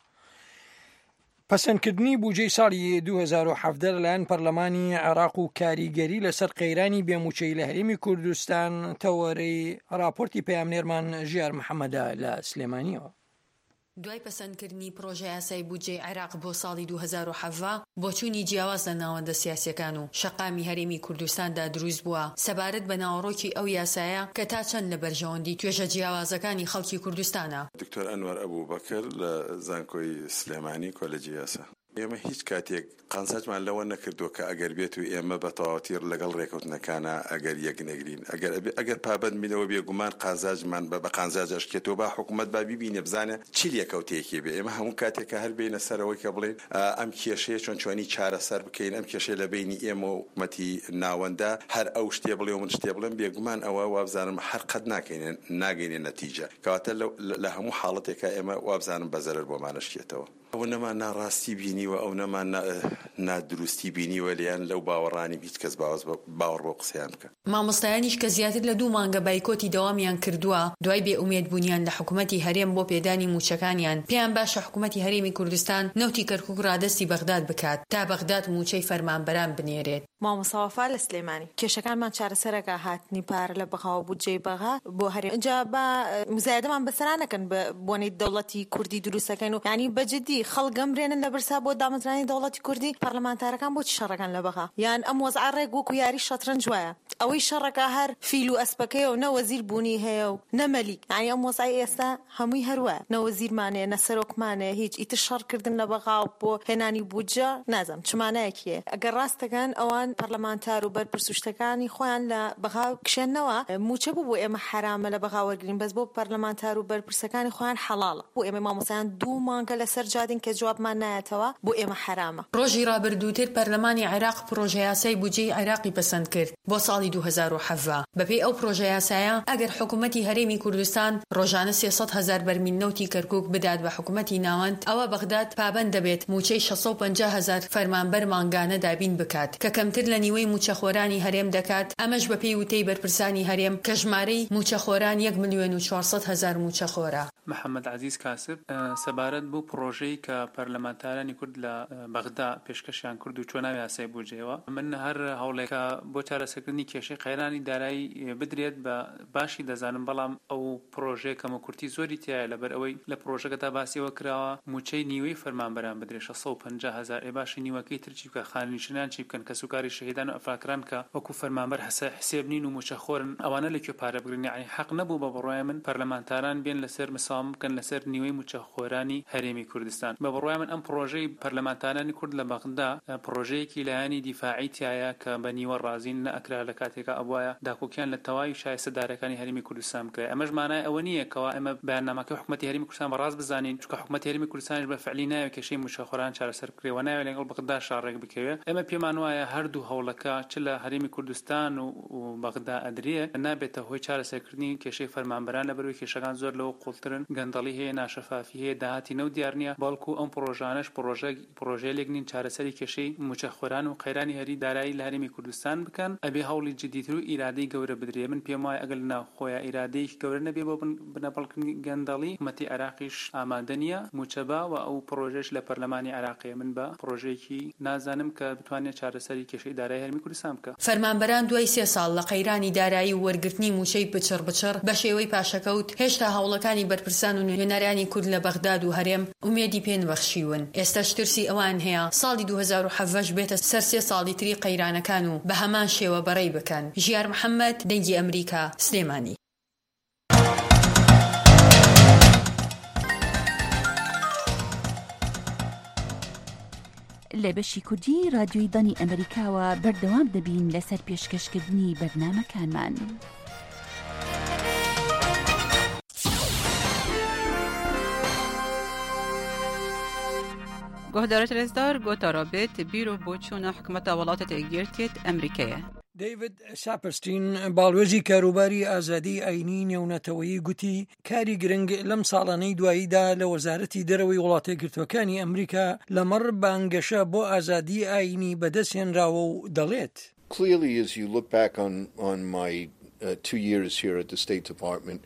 پەسەندکردنی بودجەی ساڵی 2017 لەلایەن پەرلەمانی عێراق و کاریگەری لەسەر قەیرانی بێموچەی لە هەرێمی کوردستان تەوەرەی راپۆرتی پەیامنێرمان ژیار محەممەدە لە سلێمانیەوە دوای پەسەندکردنی پرۆژە یاسای بودجەی عێراق بۆ ساڵی 2017 بۆ چوونی جیاواز لە ناوەندە سیاسیەکان و شەقامی هەرێمی کوردستاندا دروست بووە سەبارەت بە ناوەڕۆکی ئەو یاسایە کە تا چەند لە بەرژەوەندی توێژە جیاوازەکانی خەڵکی کوردستانە. دکتۆر ئەنوەر ئەبووبەکر لە زانکۆی سلێمانی کۆلێجی یاسا. ئێمە هیچ کاتێک قانساجمان لەوە نەکردووە کە ئەگەر بێت و ئێمە بە تەواوەتیر لەگەڵ ڕێکەوتنەکانە ئەگەر یەک نەگرین ئەگەر پابەت مینەوە بێگومان قانزاجمان بە قانزاجەشکێتەوە با حکوومەت با بیبینێ بزانێ چی لێکەوتەیەکی بێ ئێمە هەموو کاتێکە هەر بینە سەرەوەی کە بڵێن ئەم کێشەیە چۆنی چارەسەر بکەین ئەم کێشەیە لە بینی ئێمە و حکوومەتی ناوەندە هەر ئەو شتێ بڵێ و من شتێ بڵێم بێگومان ئەوە وابزانم هەر قەت ناگەینێ نەتیجە کەواتە لە هەموو حاڵەتێکە ئێمە وابزانم بەزەرر بۆمانەشکێتەوە ئەو نەمان ناڕاستی بینیوە ئەو نەمان نادروستی بینیوە لیان لەو باوەڕانی هیچ کەس باوەڕ بۆ قسەیان بکە. مامۆستایانیش کە زیاتر لە 2 مانگە بایکۆتی دەوامیان کردووە دوای بێئومێد بوونیان لە حکوومەتی هەرێم بۆ پێدانی موچەکانیان پێیان باشە حکوومەتی هەرێمی کوردستان نەوتی کەرکووک ڕادەستی بەغداد بکات تا بەغداد موچەی فەرمانبەران بنێرێت. مامۆساوەفا لە سلێمانی کێشەکانمان چارەسەرەکە هاتنی پارە لە بەغاوە بودجەی بەغا بۆ هەرێم اینجا بە مزایدەمان بەسەرا نەکەن بە بۆنەی دەوڵەتی کوردی دروستەکەین و یعنی بەجددی خەڵگەم برێنن لە برسا بۆ دامەزرانی دەوڵەتی کوردی پەرلەمانتارەکان بۆ چی شەڕەکان لە بەغا یان ئەم وەزعە ڕێک وەکو یاری شەترەنج وایە ئەوەی شەڕەکە هەر فیل و ئەسپەکەیە و نەوەزیر بوونی هەیە و نەمەلیک یعنی ئەم وەزعی ئێستا هەمووی هەروە نەوەزیرمانێ نەسەرۆکمانێ هیچ ئیتر شەڕکردن لە بەغا و بۆ هێنانی بودجە نازەم چمانایەکیە ئەگەر ڕاستەکەن ئەوان پەرلەمانتار و بەرپرسوشتەکانی خۆیان لە بەغا کشێنەوە موچە بوو بۆ ئێمە حرامە لە بەغا وەرگرین بەس بۆ پەرلەمانتار و بەرپرسەکانی خۆیان حەڵاڵە بۆ ئێمە مامۆسایان 2 مانگە لەسەر جادین کە جوابمان نایەتەوە بۆ ئێمە حرامە. ڕۆژی ڕابردووتر پەرلەمانی عێراق پرۆژە یاسای بودجەی عێراقی پەسەند کرد بۆ ساڵی 2017 بەپێی ئەو پرۆژە یاسایە ئەگەر حکوومەتی هەرێمی کوردستان ڕۆژانە 300,000 بەرمیل نەوتی کەرکووک بدات بە حکوومەتی ناوەند ئەوە بەغداد پابەند دەبێت موچەی 650,000 فەرمانبەر مانگانە دابین بکات کە کەمتر لە نیوەی موچەخۆرانی هەرێم دەکات ئەمەش بەپێی وتەی بەرپرسانی هەرێم کە ژمارەی موچەخۆران 1,400,000 موچەخۆرە. محەممەد عزیز کاسب سەبارەت بۆ پرۆژەی کە پەرلەمانتارانی کورد لە بەغدا پێشکەشیان کرد و چۆناوی یاسای بودجەوە من هەر هەوڵێکە بۆ چارەسەرکردنی کێشەی قەیرانی دارایی بدرێت بە باشی دەزانم بەڵام ئەو پرۆژەیە کەمە کورتی زۆری تایە لەبەر ئەوەی لە پرۆژەکەدا باسیەوە کراوە موچەی نیوەی فەرمانبەران بدرێت 650,000 باشی نیوەکەی ترچی بکە خانیشتنیان چی بکەن کە سوکاری شەهیدان و ئەفاکران کە وەکو فەرمانبەر حسێب نین و موچەخۆرن ئەوانە لەکوێ پارە بگرن یعنی حەق نەبوو بە بڕوای من پەرلەمانتاران بێن لەسەر مسام بکەن لەسەر نیوەی موچەخۆرانی هەرێمی کوردستان بە بڕوای من ئەم پرۆژەی پەرلەمانتارانی کورد لە بەغدا پرۆژەیەکی لایەنی دیفاعی تایە کە بە نیوە ڕازین نەئەکرا لە کاتێکە ئەوایە داکۆکیان لە تەواوی شایستەدارەکانی هەرێمی کوردستان بکرێت ئەمەش مانای ئەوە نییە کەوا ئێمە بەیاننامەکەی حکوومەتی هەرێمی کوردستان بەڕاست بزانین چونکە حکوومەتی هەرێمی کوردستانیش بە فعلی ناوێت کێشەی موچەخۆران چارەسەر بکرێت و ناوێت لەگەڵ بەغدا شاڕێک بکەوێت ئێمە پێمان وایە هەردوو هەوڵەکە چ لە هەرێمی کوردستان و بەغدا ئەدرێت نابێتە هۆی چارەسەرکردنی کێشەی فەرمانبەران لەبەرەوەی کێشەکان زۆر لەوە قوڵترن گەندەڵی هەیە ناشەفافی هەیە داهاتی نەو دیار نییە بەڵکو ئەم پرۆژانەش پرۆژەیەک نین چارەسەری کێشەی موچەخۆران و قەیرانی هەری دارایی لە هەرێمی کوردستان بکەن ئەبێ هەوڵی جدیتر و ئیرادەی گەورە بدرێ من پێم وایە ئەگەر ناوخۆیە ئیرادەیەکی گەورە نەبێ بۆ بنەبەڵکردنی گەندەڵی حکومەتی عێراقیش ئامادە نییە موچەبا و ئەو پرۆژەش لە پەرلەمانی عێراقیە من بە پرۆژەیەکی نازانم کە بتوانێت چارەسەری کێشەی دارایی هەرمی کوردستان بکە. فەرمانبەران دوای 3 ساڵ لە قەیرانی دارایی و وەرگرتنی موچەی بچڕ بە شێوەی پاشەکەوت هێشتا هەوڵەکانی بەرپرسان و نوێنەرانی کورد لە بەغداد و هەرێم ئومێدی پێ نبەخشیون. ئێستاش ترسی ئەوان هەیە ساڵی 2017 بێتە سەر 3 ساڵی تری قەیرانەکان و بە هەمان شێوە بەڕێی بکەن. ژیار محەممەد، دەنگی ئەمریکا، سلێمانی. لە بەشی کوردی رادیۆی دانی ئەمریکاوە بەردەوام دەبین لەسەر پێشکەشکردنی بەرنامەکانمان. گۆهدارە ترێزدار گۆتارا بێت بیرۆ بۆ چوونە حکومەتە وڵاتە تێگیرتێت ئەمریکایە. دەیڤد ساپرستین باڵوێزی کاروباری ئازادی ئاینی نێونەتەوەیی گوتی کاری گرنگ لەم ساڵانەی دواییدا لە وەزارەتی دەرەوەی وڵاتە یەکگرتووەکانی ئەمریکا لەمەڕ بانگەشە بۆ ئازادی ئاینی بەدەستهێنراوە و دەڵێت. Clearly, as you look back on my 2 years here at the State Department,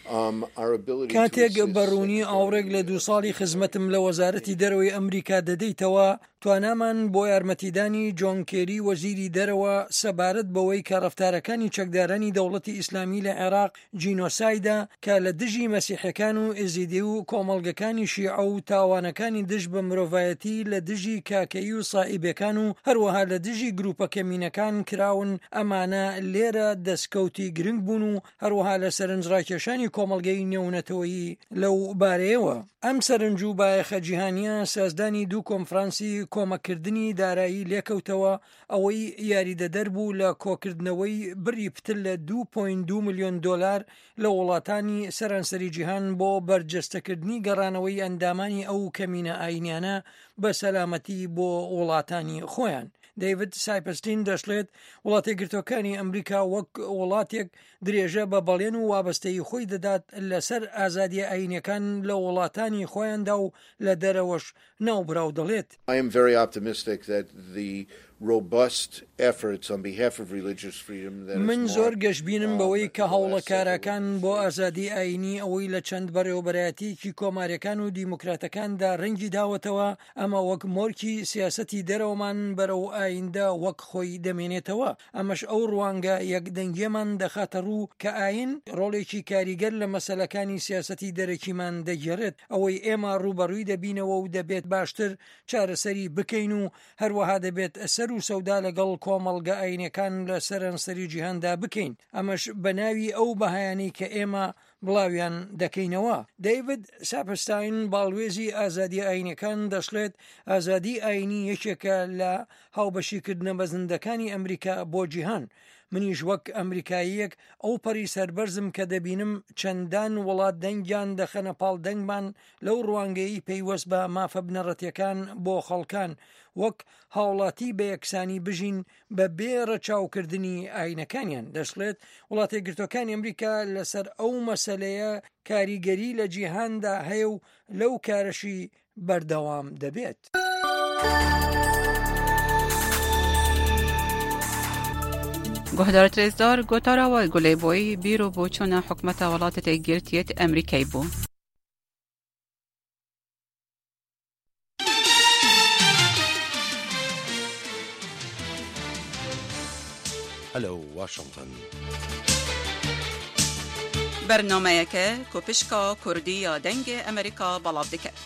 کاتێک بەڕوونی ئاوڕێک لە 2 ساڵی خزمەتم لە وەزارەتی دەرەوەی ئەمریکا دەدەیتەوە توانامان بۆ یارمەتیدانی جۆن کێری وەزیری دەرەوە سەبارەت بەوەی کە ڕەفتارەکانی چەکدارانی دەوڵەتی ئیسلامی لە عێراق جینۆسایدا کە لە دژی مەسیحەکان و ئێزیدی و کۆمەڵگەکانی شیعە و تاوانەکانی دژ بە مرۆڤایەتی لە دژی کاکەی و سائیبەکان و هەروەها لە دژی گروپە کەمینەکان کراون ئەمانە لێرە دەستکەوتی گرنگ بوون و هەروەها لە سەرنجڕاکێشانی کۆمەڵگەی نێونەتەوەیی لەو بارەیەوە. ئەم سەرنج و بایەخە جیهانیە سازدانی 2 کۆنفرانسی کۆمەکردنی دارایی لێکەوتەوە ئەوەی یاریدەدەر بوو لە کۆکردنەوەی بڕی پتر لە 2.2 ملیۆن دۆلار لە وڵاتانی سەرانسەری جیهان بۆ بەرجەستەکردنی گەڕانەوەی ئەندامانی ئەو کەمینە ئاینیانە بە سەلامەتی بۆ وڵاتانی خۆیان. دەیڤد سایپەستین دەشڵێت وڵاتی یەکگرتووەکانی ئەمریکا وەک وڵاتێک درێژە بە بەڵێن و وابەستەی خۆی دەدات لەسەر ئازادی ئاینیەکان لە وڵاتانی خۆیاندا و لە دەرەوەش ناوبراو دەڵێت. I am very optimistic that the robust efforts on behalf of religious freedom من زۆر گەشببینم بەوەی کە هەوڵەکارەکان بۆ ئازادی ئاینی ئەوەی لە چەند بەڕێوەبەرایەتێکی کۆماریەکان و دیموکراتەکاندا ڕەنگی داوەتەوە ئەمە وەک مۆرکی سیاسەتی دەرەوەمان بەرەو ئایندا وەک خۆی دەمێنێتەوە ئەمەش ئەو ڕوانگە یەکدەنگیەمان دەخاتە ڕوو کە ئاین ڕۆڵێکی کاریگەر لە مەسەلەکانی سیاسەتی دەرەکیمان دەگێڕێت ئەوەی ئێمە ڕوبەڕووی دەبینەوە و دەبێت باشتر چارەسەری بکەین و هەروەها دەبێت ئەسەر و سەودا لەگەڵ کۆمەڵگە ئاینەکان لە سەرانسەری جیهاندا بکەین ئەمەش بە ناوی ئەو بەهایانەی کە ئێمە بڵاویان دەکەینەوە. دەیڤد ساپستاین باڵوێزی ئازادی ئاینەکان دەشڵێت ئازادی ئاینی یەکێکە لە هاوبەشیکردنە بەزندەکانی ئەمریکا بۆ جیهان. منیش وەک ئەمریکاییەک ئەو پەری سەربەرزم کە دەبینم چەندان وڵات دەنگیان دەخەنە پاڵ دەنگمان لەو ڕوانگەی پەیوەست بە مافە بنەڕەتیەکان بۆ خەڵکان وەک هاوڵاتی بە یەکسانی بژین بە بێرە چاوکردنی ئاینەکانیان. دەشڵێت وڵاتی یەکگرتووەکانی ئەمریکا لەسەر ئەو مەسەلەیە کاریگەری لە جیهاندا هەیە و لەو کارەشی بەردەوام دەبێت. گۆهدارە ترێزدار گۆتاراوە گولەیبۆی بیرۆ بۆ چوونە حکومەتە وڵاتە تێگیرتێت ئەمریکای بوو. هەلو واشنگتن بەرنامەیەکە کۆپشکا کوردی یا دەنگی ئەمریکا بەڵاو دەکات.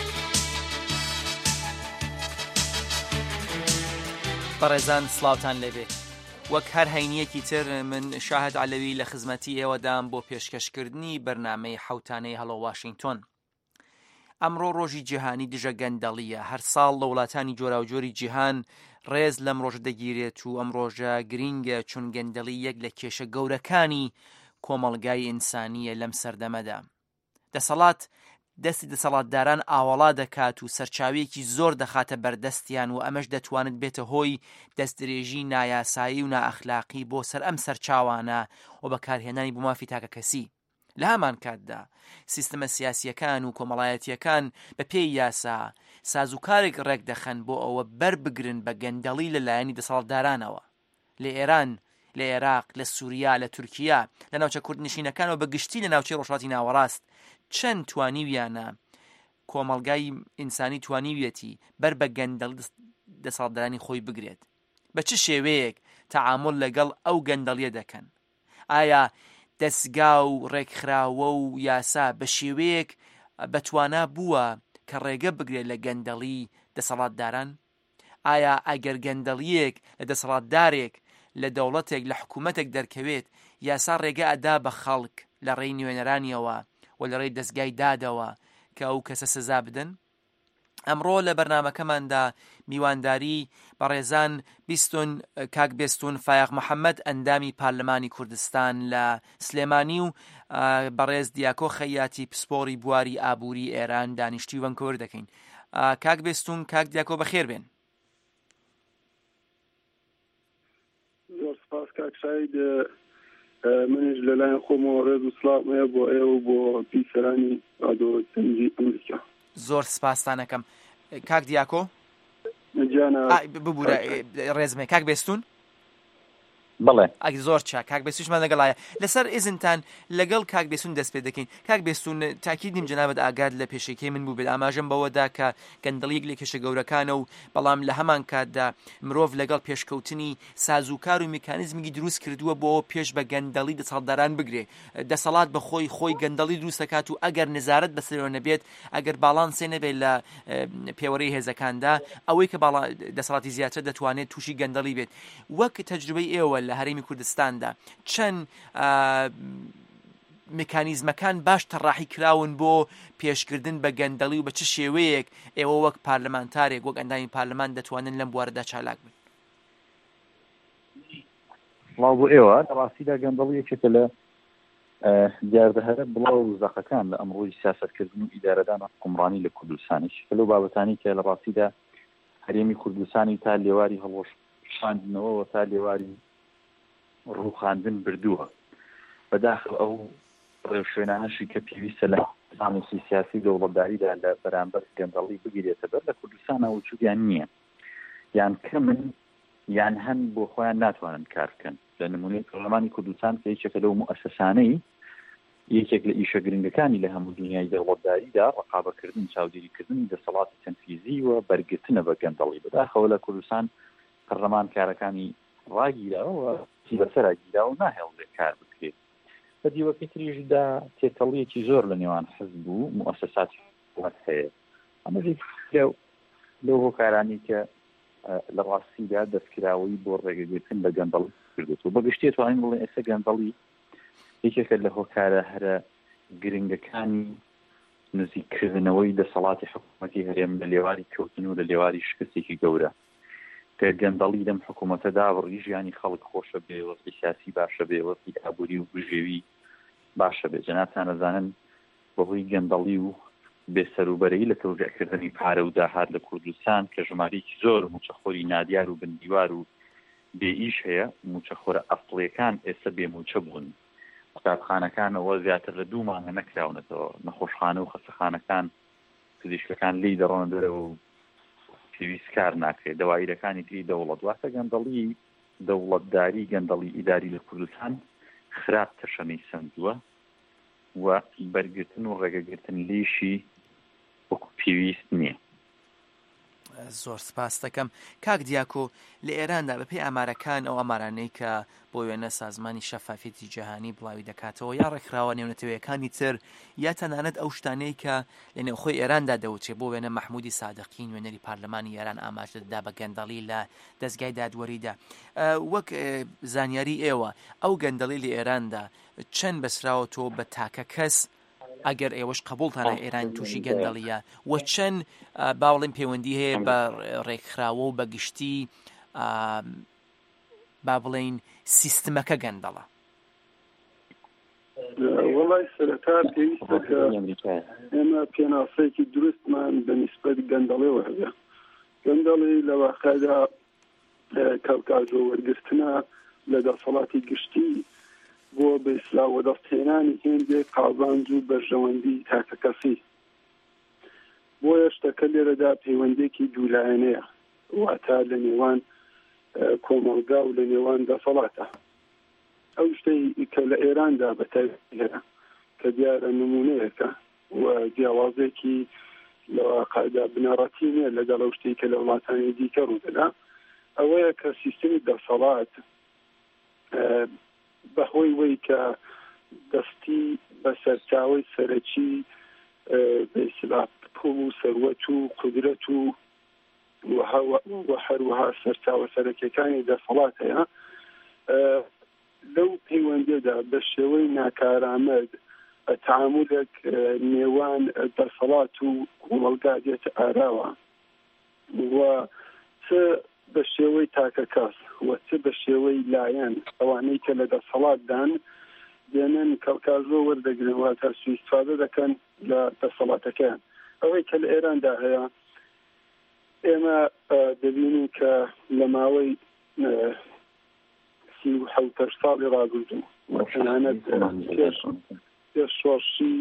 بەڕێزان سڵاوتان لێبێ. وەک هەر هەینیەکی تر من شاهد علەوی لە خزمەتی ئێوەدام بۆ پێشکەشکردنی بەرنامەی حەوتانەی هەڵۆ واشنگتن. ئەمڕۆ ڕۆژی جیهانی دژە گەندەڵیە. هەر ساڵ لە وڵاتانی جۆراوجۆری جیهان ڕێز لەم ڕۆژە دەگیرێت و ئەم ڕۆژە گرینگە چون گەندەڵی یەک لە کێشە گەورەکانی کۆمەڵگای ئینسانیە لەم سەردەمەدا. دەسەڵات دەستی دەسەڵاتداران ئاوەڵا دەکات و سەرچاویەکی زۆر دەخاتە بەردەستیان و ئەمەش دەتوانێت بێتە هۆی دەستدرێژی نایاسایی و نائەخلاقی بۆ سەر ئەم سەرچاوانە و بەکارهێنانی بۆ مافی تاکە کەسی. لە هەمان کاتدا سیستەمە سیاسیەکان و کۆمەڵایەتیەکان بە پێی یاسا سازوکارێک ڕێک دەخەن بۆ ئەوە بەربگرن بە گەندەڵی لەلایەنی دەسەڵاتدارانەوە لە ئێران، لە عێراق، لە سووریا، لە تورکیا، لە ناوچە کوردنشینەکانەوە بەگشتی لە ناوچەی ڕۆژهەڵاتی ناوەڕاست چەند توانیویانە کۆمەلگای ئینسانی توانیویەتی بەر بە گەندەڵی دەسەڵاتدارانی خۆی بگرێت. بە چ شێوەیەک تەعامل لەگەڵ ئەو گەندەڵیە دەکەن؟ ئایا دەستگا و ڕێکخراوە و یاسا بە شێوەیەک بەتوانا بووە کە ڕێگە بگرێت لە گەندەڵی دەسەڵاتداران؟ ئایا ئەگەر گەندەڵیەک لە دەسەڵاتدارێک لە دەوڵەتێک لە حکوومەتێک دەرکەوێت یاسا ڕێگە ئەدا بە خەڵک لە ڕێی نوێنەرانیەوە و لە ڕێی دەستگای دادەوە کە ئەو کەسە سزا بدەن؟ ئەمڕۆ لە بەرنامەکەماندا میوانداری بەڕێزان بیستون کاک بێستون فایق محەممەد ئەندامی پارلەمانی کوردستان لە سلێمانی و بەڕێز دیاکۆ خەیاتی پسپۆری بواری ئابووری ئێران دانیشتی وەنکۆور دەکەین. کاک بێستون کاک دیاکۆ بەخێر بێن. زۆر سپاس کاک سعید، منیش لەلایەن خۆمەوە ڕێز و سڵامەیە بۆ ئێوە بۆ پیسەرانی رادیۆ دەنگی ئەمریکا. زۆر سپاستانەکەم. کاک دیاکۆ ببوورە ڕێزمێ. کاک بێستون بەڵێ ئەگە زۆر چاک. کاک بێستوشمان لەگەڵایە لەسەر ئێزنتان لەگەڵ کاک بێستون دەست پێ دەکەین. کاک بێستون تاکیدیم جەنابەت ئاگاد لە پێشەکەی من بوو بێت ئاماژەم بەوەدا کە گەندەڵیەک لە کێشە گەورەکانە و بەڵام لە هەمان کاتدا مرۆڤ لەگەڵ پێشکەوتنی سازوکار و میکانیزمێکی دروست کردووە بۆ پێش بە گەندەڵی دەسەڵاتداران بگرێ. دەسەڵات بە خۆی گەندەڵی دروست دەکات و ئەگەر نزارەت بەسەرەوە نەبێت، ئەگەر باڵانسێ نەبێت لە پێوەرەی هێزەکاندا، ئەوەی کە دەسەڵاتی زیاتر دەتوانێت تووشی گەندەڵی بێت. وەک تەجروبەی ئێوە لە هەرێمی کوردستاندا چەند میکانیزمەکان باش تەڕاحی کراون بۆ پێشکردن بە گەندەڵی و بە چ شێوەیەک ئێوە وەک پارلەمانتارێک وەک ئەندامی پارلەمان دەتوانن لەم بوارەدا چالاک بن؟ بڵاو بۆ ئێوە لە ڕاستیدا گەندەڵیەکێکە لە دیاردەهەرە بڵاو و زەقەکان لە ئەمڕۆی سیاسەتکردن و ئیدارەدان و حکومڕانی لە کوردستانیش کە لەو بابەتانی کە لە ڕاستیدا هەرێمی کوردستانی تا لێواری هەڵۆشاندنەوە و تا لێواری ڕووخاندن بردووە بەداخل ئەو ڕێوشوێنانەشی کە پێویستە لە زانستی سیاسی دەوڵەتداریدا لە بەرامبەر گەندەڵی بگیرێتە بەر لە کوردستانە وجودیان نییە، یان کەمن یان هەن بۆ خۆیان ناتوانن کار بکەن. لە نمونەی پەرلەمانی کوردستان کە یەکێکە لەو موئەسسانەی یەکێک لە ئیشە گرنگەکانی لە هەموو دنیای دەوڵەتداریدا ڕقابەکردن چاودێریکردنی دەسەڵاتی تەنفیزی و بەرگرتنە بە گەندەڵی. بەداخەوە لە کوردستان پەرلەمان کارەکانی ڕاگیراوە بەسەرا گیراوە و ناهێڵێت کار بکرێت. بە دیوەکەی تریشدا تێکەڵیەکی زۆر لە نێوان حزب و موئەسساتی حکومەت هەیە. ئەمەژی لەو هۆکارانی کە لە ڕاستیدا دەستکراوەی بۆ ڕێگەگرتن بە گەندەڵی کردێتەوە. بەگشتی توانین بڵێن ئێستا گەندەڵی یەکێکە لە هۆکارە هەرە گرنگەکانی نزیککردنەوەی دەسەڵاتی حکوومەتی هەرێم لە لێواری کەوتن و لە لێواری شکستێکی گەورە کە گەندەڵی دەم حکوومەتەدا بڕی ژیانی خەڵک خۆشە بێ، وەزعی سیاسی باشە بێ، وەزعی ئابووری و بژێوی باشە بێ. جەنابتان ئەزانن بەهۆی گەندەڵی و بێسەروبەرەی لە تەوزیعکردنی پارە و داهات لە کوردستان کە ژمارەیەکی زۆر موچەخۆری نادیار و بندیوار و بێئیش هەیە، موچەخۆرە ئەفڵیەکان ئێستا بێموچە بوون. قوتابخانەکانەوە زیاتر لە 2 مانگە نەکراونەتەوە، نەخۆشخانە و خەستەخانەکان پزیشکەکان لی دەڕۆنە دەرەوە و پێویست کار ناکرێت. دەوایرەکانی تری دەوڵەت واتە گەندەڵی دەوڵەتداری گەندەڵی ئیداری لە کوردستان خراپ تەشەمەی سندووە و بەرگرتن و ڕێگەگرتن لێشی وەکو پێویست نییە. زۆر سپاس دەکەم. کاک دیاکۆ، لە ئێراندا بەپێی ئامارەکان ئەو ئەمارانەی کە بۆ وێنە سازمانی شەفافیەتی جیهانی بڵاوی دەکاتەوە یا ڕێکخراوە نێونەتەوەیەکانی تر یا تەنانەت ئەو شتانەی کە لە نێوخۆی ئێراندا دەوتێت بۆ وێنە مەحموودی سادقی نوێنەری پارلەمانی ئێران ئاماژە دەدا بە گەندەڵی لە دەستگای دادوەریدا. وەک زانیاری ئێوە ئەو گەندەڵی لە ئێراندا چەند بەسراوەتەوە بە تاکە کەس ئەگەر ئێوەش قبولتانە ئێران تووشی گەندەڵیە و چەند باوڵێن پەیوەندی هەیە بە ڕێکخراوە و بە گشتی با بڵێن سیستمەکە گەندەڵە؟ وڵای سەرەتا پێویستە کە ئێمە پێناسەیەکی دروستمان بە نیسبەت گەندەڵیەوە هەیە. گەندەڵی لە واقعدا کاژۆ وەرگرتنە لە دەسەڵاتی گشتی بۆ بە ئیسلا وەدەستهێنانی هێندێک قازانج و بەرژەوەندی تاکە کەسی. بۆیە شتەکە لێرەدا پەیوەندێکی دوولایەنەیە، واتە لە نێوان کۆمەلگا و لە نێوان دەسەڵاتە. ئەو شتەی کە لە ئێراندا بەتایبەتی هەیە کە دیارە نمونەیەکە و جیاوازێکی لە واقعدا بنەڕەتی نییە لەگەڵ ئەو شتەی کە لە وڵاتانی دیکە ڕوودەدا، ئەوەیە کە سیستمی دەسەڵات بەهۆی وەی کە دەستی بە سەرچاوی سەرەکی بەئیسلاح پوڵ و سەروەت و قودرەت و هەروەها سەرچاوە سەرەکیەکانی دەسەڵات هەیە، لەو پەیوەندێدا بە شێوەی ناکارآمەد تعاملێک نێوان دەسەڵات و کۆمەلگا دێتە ئاراوە، و چ بە شێوەی تاکە کەس و چ بە شێوەی لایەن ئەوانەی کە لە دەسەڵاتدان دێنن کەڵکازۆ وەردەگرن واتە سوءاستیفادە دەکەن لە دەسەڵاتەکەیان. ئەوەی کە لە ئێراندا هەیە ئێمە دەبینین کە لە ماوەی 37 ساڵی ڕابردوو وەتەنانەت پێش شۆڕشی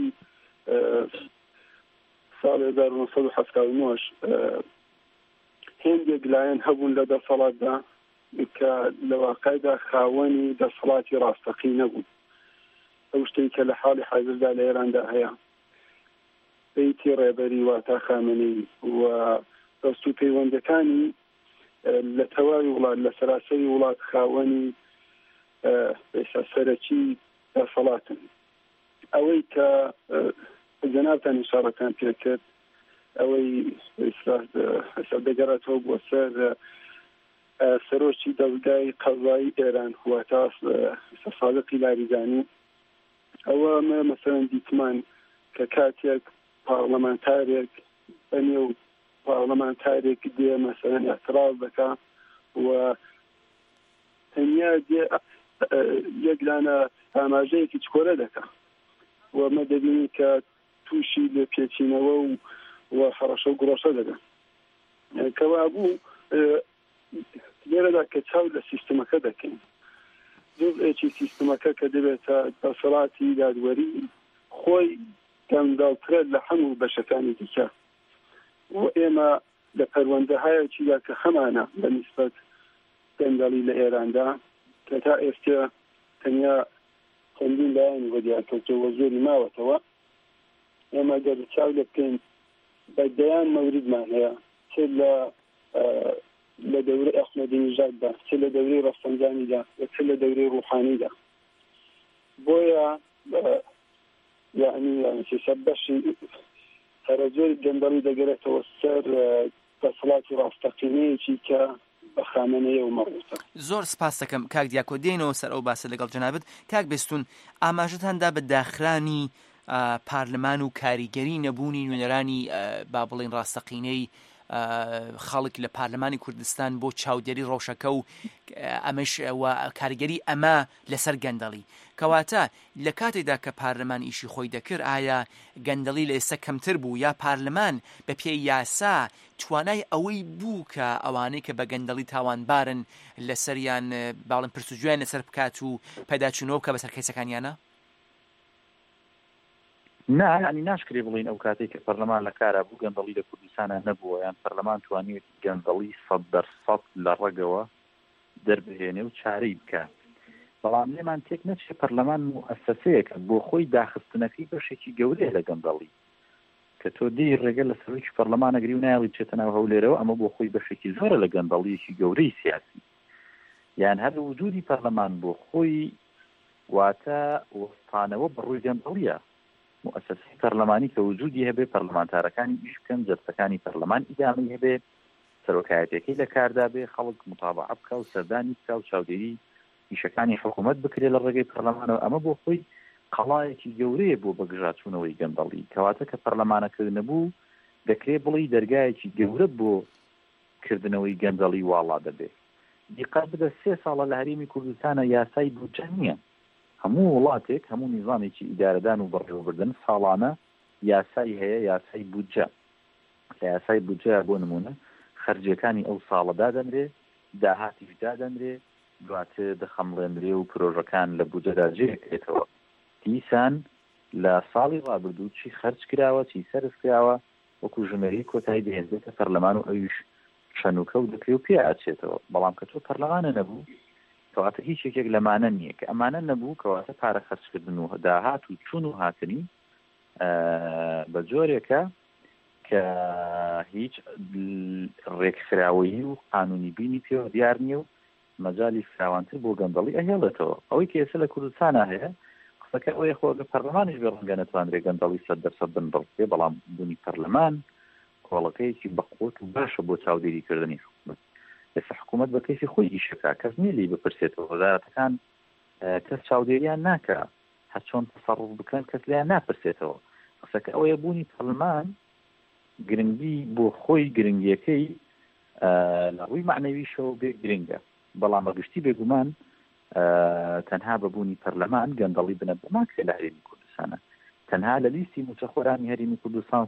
ساڵی 1970 هێندێک لایەن هەبوون لە دەسەڵاتدا کە لە واقعدا خاوەنی دەسەڵاتی ڕاستەقی نەبوون. ئەو شتەی کە لە حاڵی حاضردا لە ئێراندا هەیە بەیتی ڕێبەری واتە خامنەی و دەست و پەیوەندەکانی لە تەواوی وڵات لە سەراسەری وڵات خاوەنی سەرەکی دەسەڵاتن. ئەوەی کە جەنابتان ئیشارەتان پێکرد ئەوەی دەگەڕێتەوە بۆ سەر سەرۆکی دەزگای قەزایی ئێران واتە سادقی لاریجانی، ئەوە مەسەڵەن دیتمان کە کاتێک پارلەمانتارێک بەنێو پارلەمانتارێک دێ مەسەڵەن ئەتراز دەکا و تەنیا دێ یەکلانە ئاماژەیەکی چکۆرە دەکا و مە دەبینی کە تووشی لێ پێچینەوە و حەڕەشە و گڕۆشە دەگەن. کەوا بوو لێرەدا کە چاو لە سیستمەکە دەکەین، جزئێکی سیستمەکە کە دەبێتە دەسەڵاتی دادوەری خۆی گەنداڵترێت لە هەموو بەشەکانی دیکە، و ئێمە لە پەروەندەهایەکیدا کە هەمانە بە نیسبەت گەندەڵی لە ئێراندا کە تا ئێستا تەنیا چەندین لایەنی وەدیارکەوتەوە زۆری ماوەتەوە، ئێمە گەرچاو لە بکەین بەدەیان مەوردمان هەیە چ لە دەورەی ئەحمەدینژاددا، چ لە دەورەی ڕەفسەنجانیدا و چ لە دەورەی ڕوحانیدا. بۆیە یعنی سێ بەشی هەرەجۆری گەندەڵی دەگەرێتەوە سەر دەسەڵاتی ڕاستەقینەیەکی کە بە خامنەیە و مەڕوتە. زۆر سپاس دەکەم کاک دیاکۆ، دێنەوە سەر ئەو باسە لەگەڵ جەنابەت. کاک بێستون، ئاماژەتاندا بە داخرانی پارلەمان و کاریگەری نەبوونی نوێنەرانی با بڵێن ڕاستەقینەی خەڵک لە پارلەمانی کوردستان بۆ چاودێری ڕۆژەکە و ئەمەش کاریگەری ئەمە لەسەر گەندەڵی، کەواتە لە کاتێکدا کە پارلەمان ئیشی خۆی دەکرد ئایا گەندەڵی لە ئێستا کەمتر بوو یا پارلەمان بە پێی یاسا توانای ئەوەی بوو کە ئەوانەی کە بە گەندەڵی تاوانبارن لەسەریان باڵم پرسوجویان لەسەر بکات و پەیداچوونەوە کە بەسەر کەیسەکانیانە؟ ینی ناشکرێ بڵین ئەو کاتێک کە پەرلەمان لە کارا بوو گەندەڵی لە کوردستانە نەبووە، یان پەرلەمان توانێت گەندەڵی 100% لە ڕێگەوە دەربهێنێ و چارەی بکە. بەڵام لێمان تێک نەچێ پەرلەمان موسسەسەیەکە بۆ خۆی داخستنەکەی بەشێکی گەورەیە لە گەندەڵی کە تۆ دێی ڕێگە لە سەرۆکی پەرلەمانەگری و نایڵی بچێتە ناو هەولێرەوە، ئەمە بۆ خۆی بەشێکی زۆرە لە گەندەڵیەکی گەورەی سیاسی. یان هەر وجودی پەرلەمان بۆ خۆی واتە وەستانەوە بەڕووی گەندەڵیە. مؤسسەی پەرلەمانی کە وجودی هەبێ پەرلەمانتارەکانی ئیش بکەن، جەلسەکانی پەرلەمان ئیدامی هەبێ، سەرۆکایەتەکەی لە کاردا بێ، خەڵک متابعە بکە و سەردانی بکە و چاودێری ئیشەکانی حکوومەت بکرێت لە ڕێگەی پەرلەمانەوە. ئەمە بۆ خۆی قەڵایەکی گەورەیە بۆ بەگژاتچوونەوەی گەندەڵی، کەواتە کە پەرلەمانەکردن بوو دەکرێت بڵی دەرگایەکی گەورە بۆ کردنەوەی گەندەڵی واڵا دەبێت. دیقەت بدە 3 ساڵە لە هەرێمی کوردستانە یاسای بودجە نییە. هەموو وڵاتێک هەموو نیظامێکی ئیدارەدان و بەڕێوەبردن ساڵانە یاسای هەیە، یاسای بودجە. لە یاسای بودجە بۆ نمونە خەرجیەکانی ئەو ساڵە دادەنرێ، داهاتیش دادەنرێ، دواتر دەخەمڵێنرێ و پرۆژەکان لە بودجەدا جێکرێتەوە. دیسان لە ساڵی ڕابردوو چی خەرج کراوە چی سەرف کراوە وەکو ژمێری کۆتایی دەهێنرێتە پەرلەمان و ئەویش شەنوکە و دەکرێت و پێ ئاچێتەوە. بەڵام کە تۆ پەرلەمانە نەبوو کەواتە هیچ یەکێک لەمانە نییە کە ئەمانە نەبوو کەواتە پارە خەرجکردن و داهات و چوون و هاتنی بە جۆرێکە کە هیچ ڕێکخراوەیی و قانونی بینی پێوە دیار نییە و مەجای فراوانتر بۆ گەندەڵی ئەهێڵێتەوە. ئەوەی کە ئێستا لە کوردستانە هەیە قسەکە ئەوەیە خۆگە پەرلەمانیش بێ ڕەنگە نەتوانرێت گەندەڵی 100% بنبڕێ، بەڵام بوونی پەرلەمان کۆڵەکەیەکی بەقوت و باشە بۆ چاودێریکردنی حکومەت. ئێستا حکومەت بە کەسی خۆی ئیشەکە کەس نییە لی بپرسێتەوە، وەزارەتەکان کەس چاودێریان ناکە، هەر چۆن تەسەڕف بکەن کەس لیان ناپرسێتەوە. قسەکە ئەوەیە بوونی پەرلەمان گرنگی بۆ خۆی گرنگیەکەی لە ڕووی معنەویشەوە بێ گرنگە، بەڵام بەگشتی بێگومان تەنها بەبوونی پەرلەمان گەندەڵی بنە بماکرێ لە هەرێمی کوردستانە. تەنها لە لیستی موچەخۆرانی هەرێمی کوردستان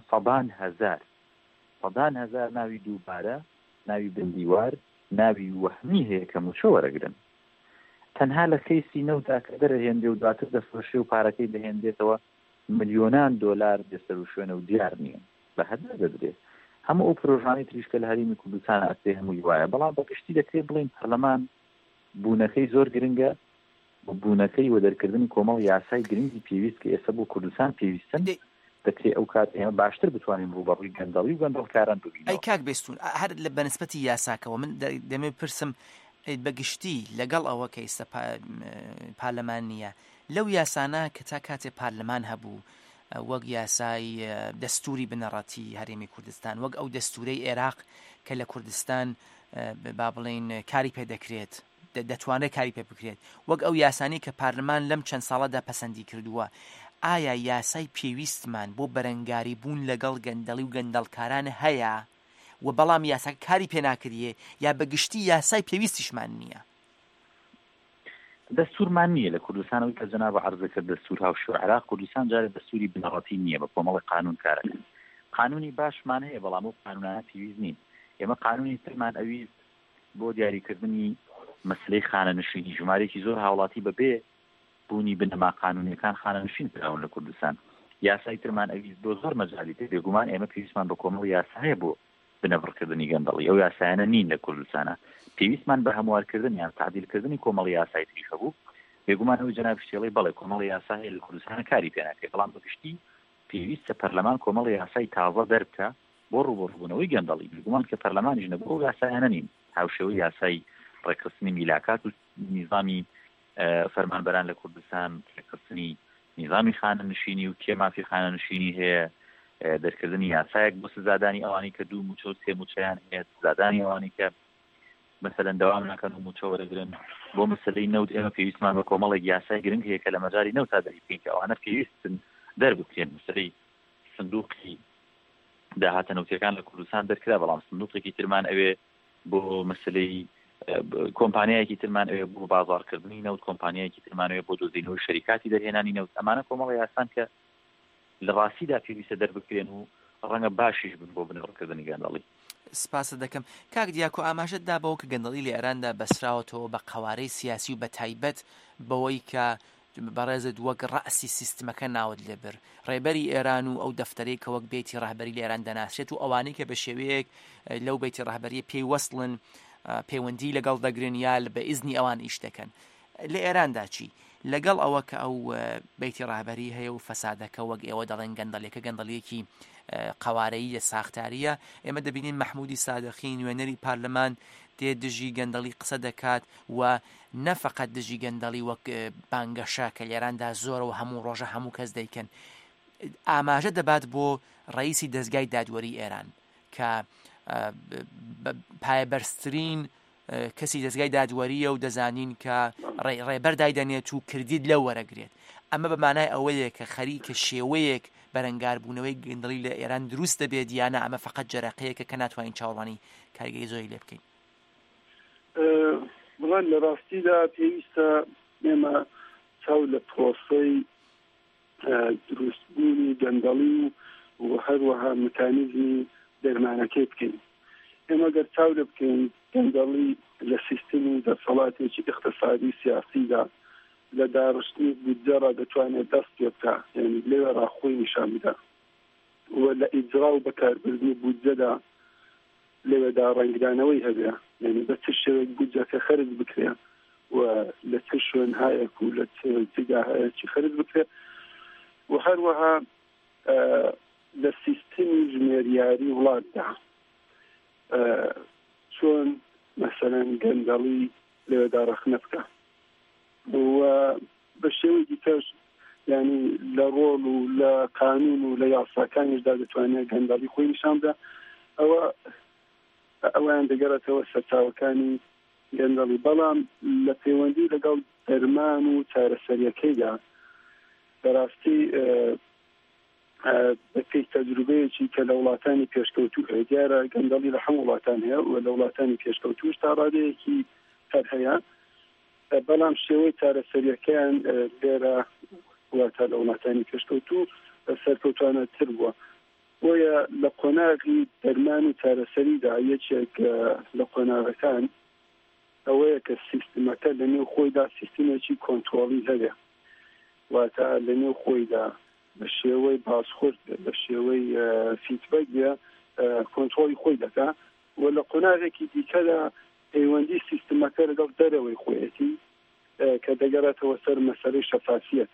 100,000 ناوی دووبارە، ناوی بندیوار، ناوی وەهمی هەیە کە موچە وەرەگرن. تەنها لە کەیسی نەوتا کە دەرەهێندێ و دواتر دەفرۆشێ و پارەکەی دەهێندێتەوە ملیۆنان دۆلار دەسەر و شوێنە و دیار نییە بە هەدە دەدرێت. هەموو ئەو پرۆژانی تریشکە لە هەرێمی کوردستان ئەستێ هەمووی وایە، بەڵام بەگشتی دەکرێت بڵین پەرلەمان بوونەکەی زۆر گرنگە، بوونەکەی وە دەرکردنی کۆمەڵ یاسای گرنگی پێویست کە ئێستا بۆ کوردستان پێویستن دەکرێت ئەو کات ئێمە باشتر بتوانین ڕوبەڕووی گەندەڵی و گەندەڵکاران ببینەوە. ئەی کاک بێستون هەر لە بەنسبەتی یاساکەوە من دەمێ پرسم بەگشتی لەگەڵ ئەوە کە ئێستا پارلەمان نییە لەو یاسانە کە تا کاتێ پارلەمان هەبوو وەک یاسای دەستوری بنەڕەتی هەرێمی کوردستان، وەک ئەو دەستورەی عێراق کە لە کوردستان با بڵێن کاری پێ دەکرێت دەتوانێت کاری پێ بکرێت، وەک ئەو یاسانی کە پارلەمان لەم چەند ساڵەدا پەسەندی کردووە، ئایا یاسای پێویستمان بۆ بەرەنگاری بوون لەگەڵ گەندەڵی و گەندەڵکاران هەیە و بەڵام یاسا کاری پێ ناکردیە یا بەگشتی یاسای پێویستیشمان نییە؟ دەستورمان نییە لە کوردستانەوەی کە جەناب عەرزە کرد دەستور هاوشێوە عێراق کوردستان جارێ دەستوری بنەڕەتی نییە بە کۆمەڵی قانون کارەکەن. قانونی باشمان هەیە بەڵام ئەو قانونانە پێویست نین. ئێمە قانونی ترمان ئەویست بۆ دیاریکردنی مەسلەی خانەنشینی ژمارەیەکی زۆر هاوڵاتی بەبێ بوونی بنەما قانونیەکان خانەنشین کراون لە کوردستان. یاسای ترمان ئەویست بۆ زۆر مەجالی پێ بێگومان ئێمە پێویستمان بە کۆمەڵ یاسا هەیە بۆ بنەبڕکردنی گەندەڵی. ئەو یاسایانە نین لە کوردستانە. پێویستمان بە هەموارکردن یان تعدیلکردنی کۆمەڵی یاسای تریش هەبوو. بێگومان ئەو جەناب شتێڵی بەڵێ کۆمەڵی یاسا هەیە لە کوردستانە کاری پێ ناکرێت، بەڵام بەگشتی پێویستە پەرلەمان کۆمەڵی یاسای تازە دەربکە بۆ ڕوبەڕووبوونەوەی گەندەڵی. بێگومان کە پەرلەمانیش نەبوو ئەو یاسایانە نین. هاوشێوەی یاسای ڕێکخستنی میلاکات و نیزامی فەرمانبەران لە کوردستان، ڕێکخستنی نیزامی خانەنشینی و کێ مافی خانەنشینی هەیە، دەرکردنی یاسایەک بۆ سزادانی ئەوانی کە دوو موچە و سێ موچەیان هەیە، سزادانی ئەوانی کە مەسەلەن دەوام ناکەن و موچە وەرەگرن. بۆ مەسەلەی نەوت ئێمە پێویستمان بە کۆمەڵێک یاسای گرنگ هەیە کە لە مەجاری نەوتا دەریبکەین کە ئەوانە پێویستن دەربکرێن. مەسەلەی سندوقی داهاتە نەوتیەکان لە کوردستان دەرکرا، بەڵام سندوقێکی ترمان ئەوێ بۆ مەسەلەی کۆمپانیایەکی ترمان ئەوێ بۆ بازاڕکردنی نەوت، کۆمپانیایەکی ترمان ئەوێ بۆ دۆزینەوەی شەریکاتی دەرهێنانی نەوت. ئەمانە کۆمەڵی یاسان کە لە ڕاستیدا پێویستە دەربکرێن و ڕەنگە باشیش بن بۆ بنەڕکردنی گەندەڵی. سپاسە دەکەم کاک دیاکۆ. ئاماژەت دا بەوە کە گەندەڵی لە ئێراندا بەسراوەتەوە بە قەوارەی سیاسی و بە تایبەت بەوەی کە بەڕێزت وەک ڕەسی سیستمەکە ناوت لێبر ڕێبەری ئێران و ئەو دەفتەرەی کە وەک بێتی ڕاهبەری لە ئێران دەناسرێت و ئەوانەی کە بە شێوەیەک لەو بێتی ڕاهبەریە پێی وەسڵن پەیوەندی لەگەڵ دەگرن یا بە ئیزنی ئەوان ئیش دەکەن. لە ئێراندا چی لەگەڵ ئەوە کە ئەو بێتی ڕاهبەری هەیە و فەسادەکە وەک ئێوە دەڵێن گەندەڵێکە گەندەڵیەکی قەوارەیی لە ساختاریە، ئێمە دەبینین مەحمودی سادەقی نوێنەری پارلەمان دێ دژی گەندەڵی قسە دەکات و نەفەقەت دژی گەندەڵی وەک بانگەشە کە لێراندا زۆرەوە هەموو ڕۆژە هەموو کەس دەیکەن. ئاماژە دەبات بۆ ڕئیسی دەستگای دادوەری ئێران کە پایەبەرزترین کەسی دەستگای دادوەریە و دەزانین کە ڕێبەر دایدەنێت و کردید لەو وەرەگرێت. ئەمە بە مانای ئەوەیە کە خەریکە شێوەیەک بەرەنگاربوونەوەی گەندەڵی لە ئێران دروست دەبێت یانە ئەمە فقط جەرەقەیەکە کە ناتوانین چاوەڕوانی کارگەی زۆری لێ بکەین؟ بڵێن لە ڕاستیدا پێویستە ئێمە چاو لە پرۆسەی دروستبوونی گەندەڵی و هەروەها مکانیزمی دەرمانەکەی بکەین. ئێمە گەر چاو لێ بکەین گەندەڵی لە سیستمی دەسەڵاتێکی اقتصادی سیاسیدا لە داڕشتنی بودجەڕە دەتوانێت دەست پێ بکە، یعنی لێوە ڕاخۆی نیشان بدە و لە ئیجرا و بەکاربردنی بودجەدا لێوەدا ڕەنگدانەوەی هەبێ، یعنی بە چ شێوەیەک بودجەکە خەرج بکرێ و لە چ شوێن هایەک و لە چ جگا هەیەکی خەرج بکرێ و هەروەها لە سیستمی ژمێریاری وڵاتدا چۆن مەسەلەن گەندەڵی لێوەدا ڕەخنە بکە و بە شێوەیەکی ترش ینی لە ڕۆڵ و لە قانون و لە یاساکانیشدا دەتوانێت گەندەڵی خۆی نیشان بدە. ئەویان دەگەڕێتەوە سەرچاوەکانی گەندەڵی، بەڵام لە پەیوەندی لەگەڵ دەرمان و چارەسەریەکەیدا بەڕاستی بەپێی تەجروبەیەکی کە لە وڵاتانی پێشکەوتوو هەیە، دیارە گەندەڵی لە هەموو وڵاتان هەیە و لە وڵاتانی پێشکەوتووش تا ڕادەیەکی هەر هەیە، بەڵام شێوەی چارەسەریەکەیان لێرە واتە لە وڵاتانی پێشکەوتوو سەرکەوتوانەتر بووە. بۆیە لە قۆناغی دەرمان و چارەسەریدا یەکێک لە قۆناغەکان ئەوەیە کە سیستمەکە لە نێو خۆیدا سیستمێکی کۆنترۆڵی هەبێ، واتە لە نێو خۆیدا بە شێوەی بازخورد بە شێوەی فیدبەک بێ کۆنترۆڵی خۆی دەکا و لە قۆناغێکی دیکەدا پەیوەندی سیستمەکە لەگەڵ دەرەوەی خۆیەتی کە دەگەڕێتەوە سەر مەسەلەی شەفافیەت،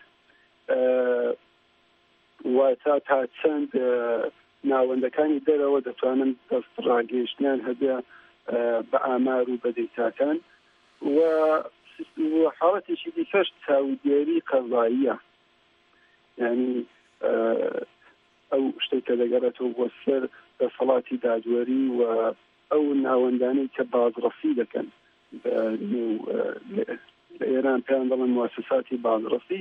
واتە تا چەند ناوەندەکانی دەرەوە دەتوانن دەست ڕاگەیشتیان هەبێ بە ئامار و بە دەیتاکان و حاڵەتێکی دیکەش چاودێری قەزاییە، یعنی ئەو شتێکە دەگەڕێتەوە بۆ سەر دەسەڵاتی دادوەری و ئەو ناوەندانەی کە بازرسی دەکەن لە ئێران پێیان دەڵێن مواسساتی بازرسی،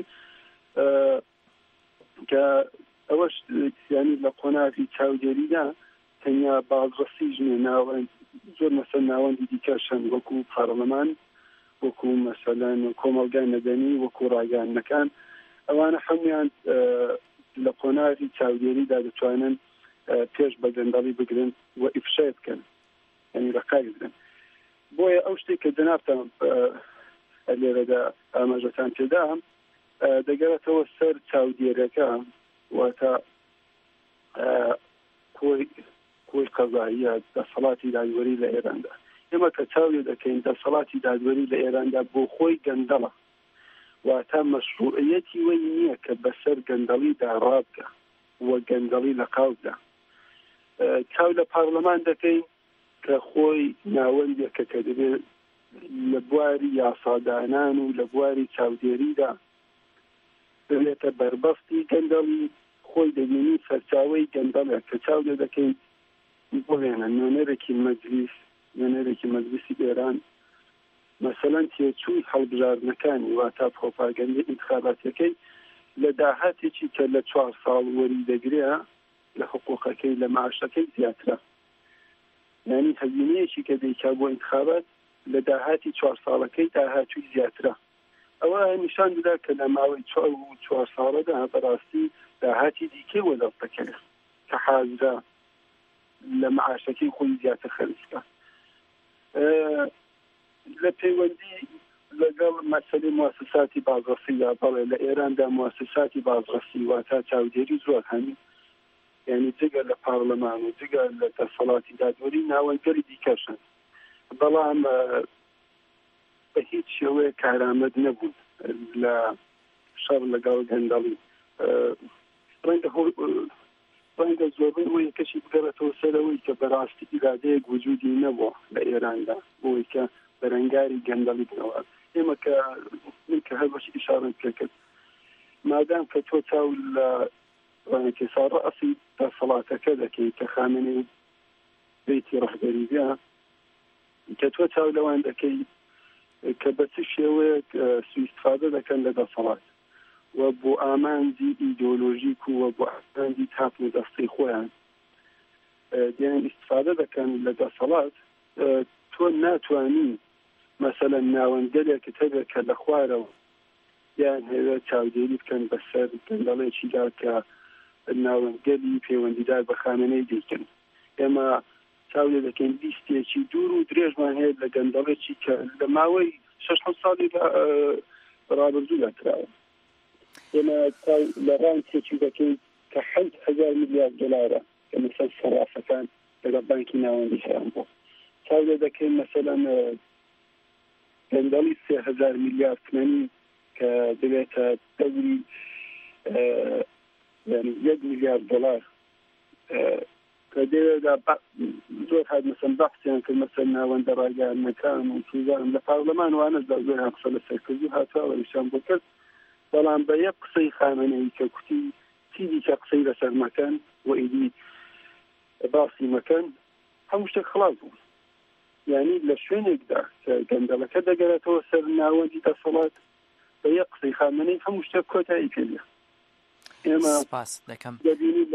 کە ئەوەش ینی لە قۆناغی چاودێریدا تەنیا بازرسیش نیە، ناوەند زۆر مەسەل ناوەندی دیکەشن وەکو پارلەمان، وەکو مەسەلەن کۆمەڵگای مەدەنی، وەکو ڕاگەیاندنەکان، ئەوانە هەمویان لە قۆناغی چاودێریدا دەتوانن پێش بە گەندەڵی بگرن و ئیفشای بکەن، ینی ڕقای بدەن. بۆیە ئەو شتێک کە جەنابتان لێرەدا ئاماژەتان پێدا دەگەڕێتەوە سەر چاودێریەکە، واتە کۆی قەزاییە دەسەڵاتی دادوەری لە ئێراندا. ئێمە کە چاوێ دەکەین دەسەڵاتی دادوەری لە ئێراندا بۆ خۆی گەندەڵە، واتە مەشروعیەتی وەی نییە کە بەسەر گەندەڵیدا ڕابکە وە گەندەڵی لە قاودا. چاو لە پارلەمان دەکەین کە خۆی ناوەندێکە کە دەبێت لە بواری یاسادانان و لە بواری چاودێریدا بێتە بەربەستی گەندەڵی خۆی دەبینی سەرچاوەی گەندەڵە کە چاو لێ دەکەین بڵێنە نوێنەرێکی مەجلیسی ئێران مەسەلەن تێچووی هەڵبژاردنەکانی واتە پرۆپاگەندی ئینتخاباتەکەی لە داهاتێکی کە لە 4 ساڵ وەری دەگرێ لە حقوقەکەی لە معاشەکەی زیاترە، یعنی هەزینەیەکی کە دەیکا بۆ ئینتخابات لە داهاتی 4 ساڵەکەی داهاتووی زیاترە. ئەوە نیشان دەدا کە لە ماوەی 4 ساڵەدا بەڕاستی داهاتی دیکەی وەدەست دەکەن کە حازرە لە معاشەکەی خۆی زیاتر خەرج بکە. لە پەیوەندی لەگەڵ مەسەلەی مواسساتی بازرسیدا بەڵێ لە ئێراندا مواسساتی بازرسی واتە چاودێری زۆر هەنی، یعنی جگە لە پارلەمان و جگە لە دەسەڵاتی دادوەری ناوەندگەری دیکەشن، بەڵام بە هیچ شێوەیە کارامەد نەبوون لە شەڕ لەگەڵ گەندەڵی. ڕەنگە زۆربەی ئەوەی کەشی بگەڕێتەوە سەرەوەی کە بەڕاستی ئیرادەیەک وجودی نەبووە لە ئێراندا بۆی کە بەرەنگاری گەندەڵی بنەوە. ئێمە کە من کە هەر بەشی ئیشارەت پێکرد مادام کە تۆ چاو لە ڕەنگەکێسا ڕەئەسی دەسەڵاتەکە دەکەی کە خامنەی بێتی ڕەهبەری بێ، کە تۆ چاو لەوان دەکەی کە بە چ شێوەیەک سوءاستیفادە دەکەن لە دەسەڵات و بۆ ئامانجی ئیدۆلۆژیک و بۆ ئامانجی تاپ و دەستی خۆیان دیان ئیستیفادە دەکەن لە دەسەڵات، تۆ ناتوانی مەسەلەن ناوەندگەلێکت هەبێت کە لە خوارەوە یان هەیە چاودێری بکەن بەسەر گەندەڵێکیدا کە ناوەندگەلی پەیوەندیدار بە خامنەی دیکەن. ئێمە چاوێ دەکەین لیستێکی دوور و درێژمان هەیە لە گەندەڵێکی کە لە ماوەی 6 ساڵی ڕابردوودا کراوە. ئێمە لە ڕانچێکی دەکەین کە 8,000 میلیارد دلارە کە مەسەل سەرافەکان لەگەڵ بانکی ناوەندی هەیەیان بۆ چاوێ دەکەین مەسەلەن گەندەڵی 3,000 میلیارد تمەنی کە دەبێتە دەوری 1 میلیارد دلار کە دەوێدا زۆر هات مەسەن بەحسیان کرد مەسەل ناوەندە ڕاگەیاندنەکان و سوزان لە پارلەمان وانەدا زۆریان قسە لەسەر کرد و هاتووە نیشان بۆ کرد بەڵام بە یەک قسەی خامنەیی کە کوتی چی دیکە قسەی لەسەر مەکەن و ئیدی باسی مەکەن هەموو شتێک خلاص بوو. یعنی لە شوێنێکدا کە گەندەڵەکە دەگەرێتەوە سەر ناوەندی دەسەڵات بە یەک قسەی خامنەی هەموو شتێک کۆتایی پێدێ. ئێمە دەبینی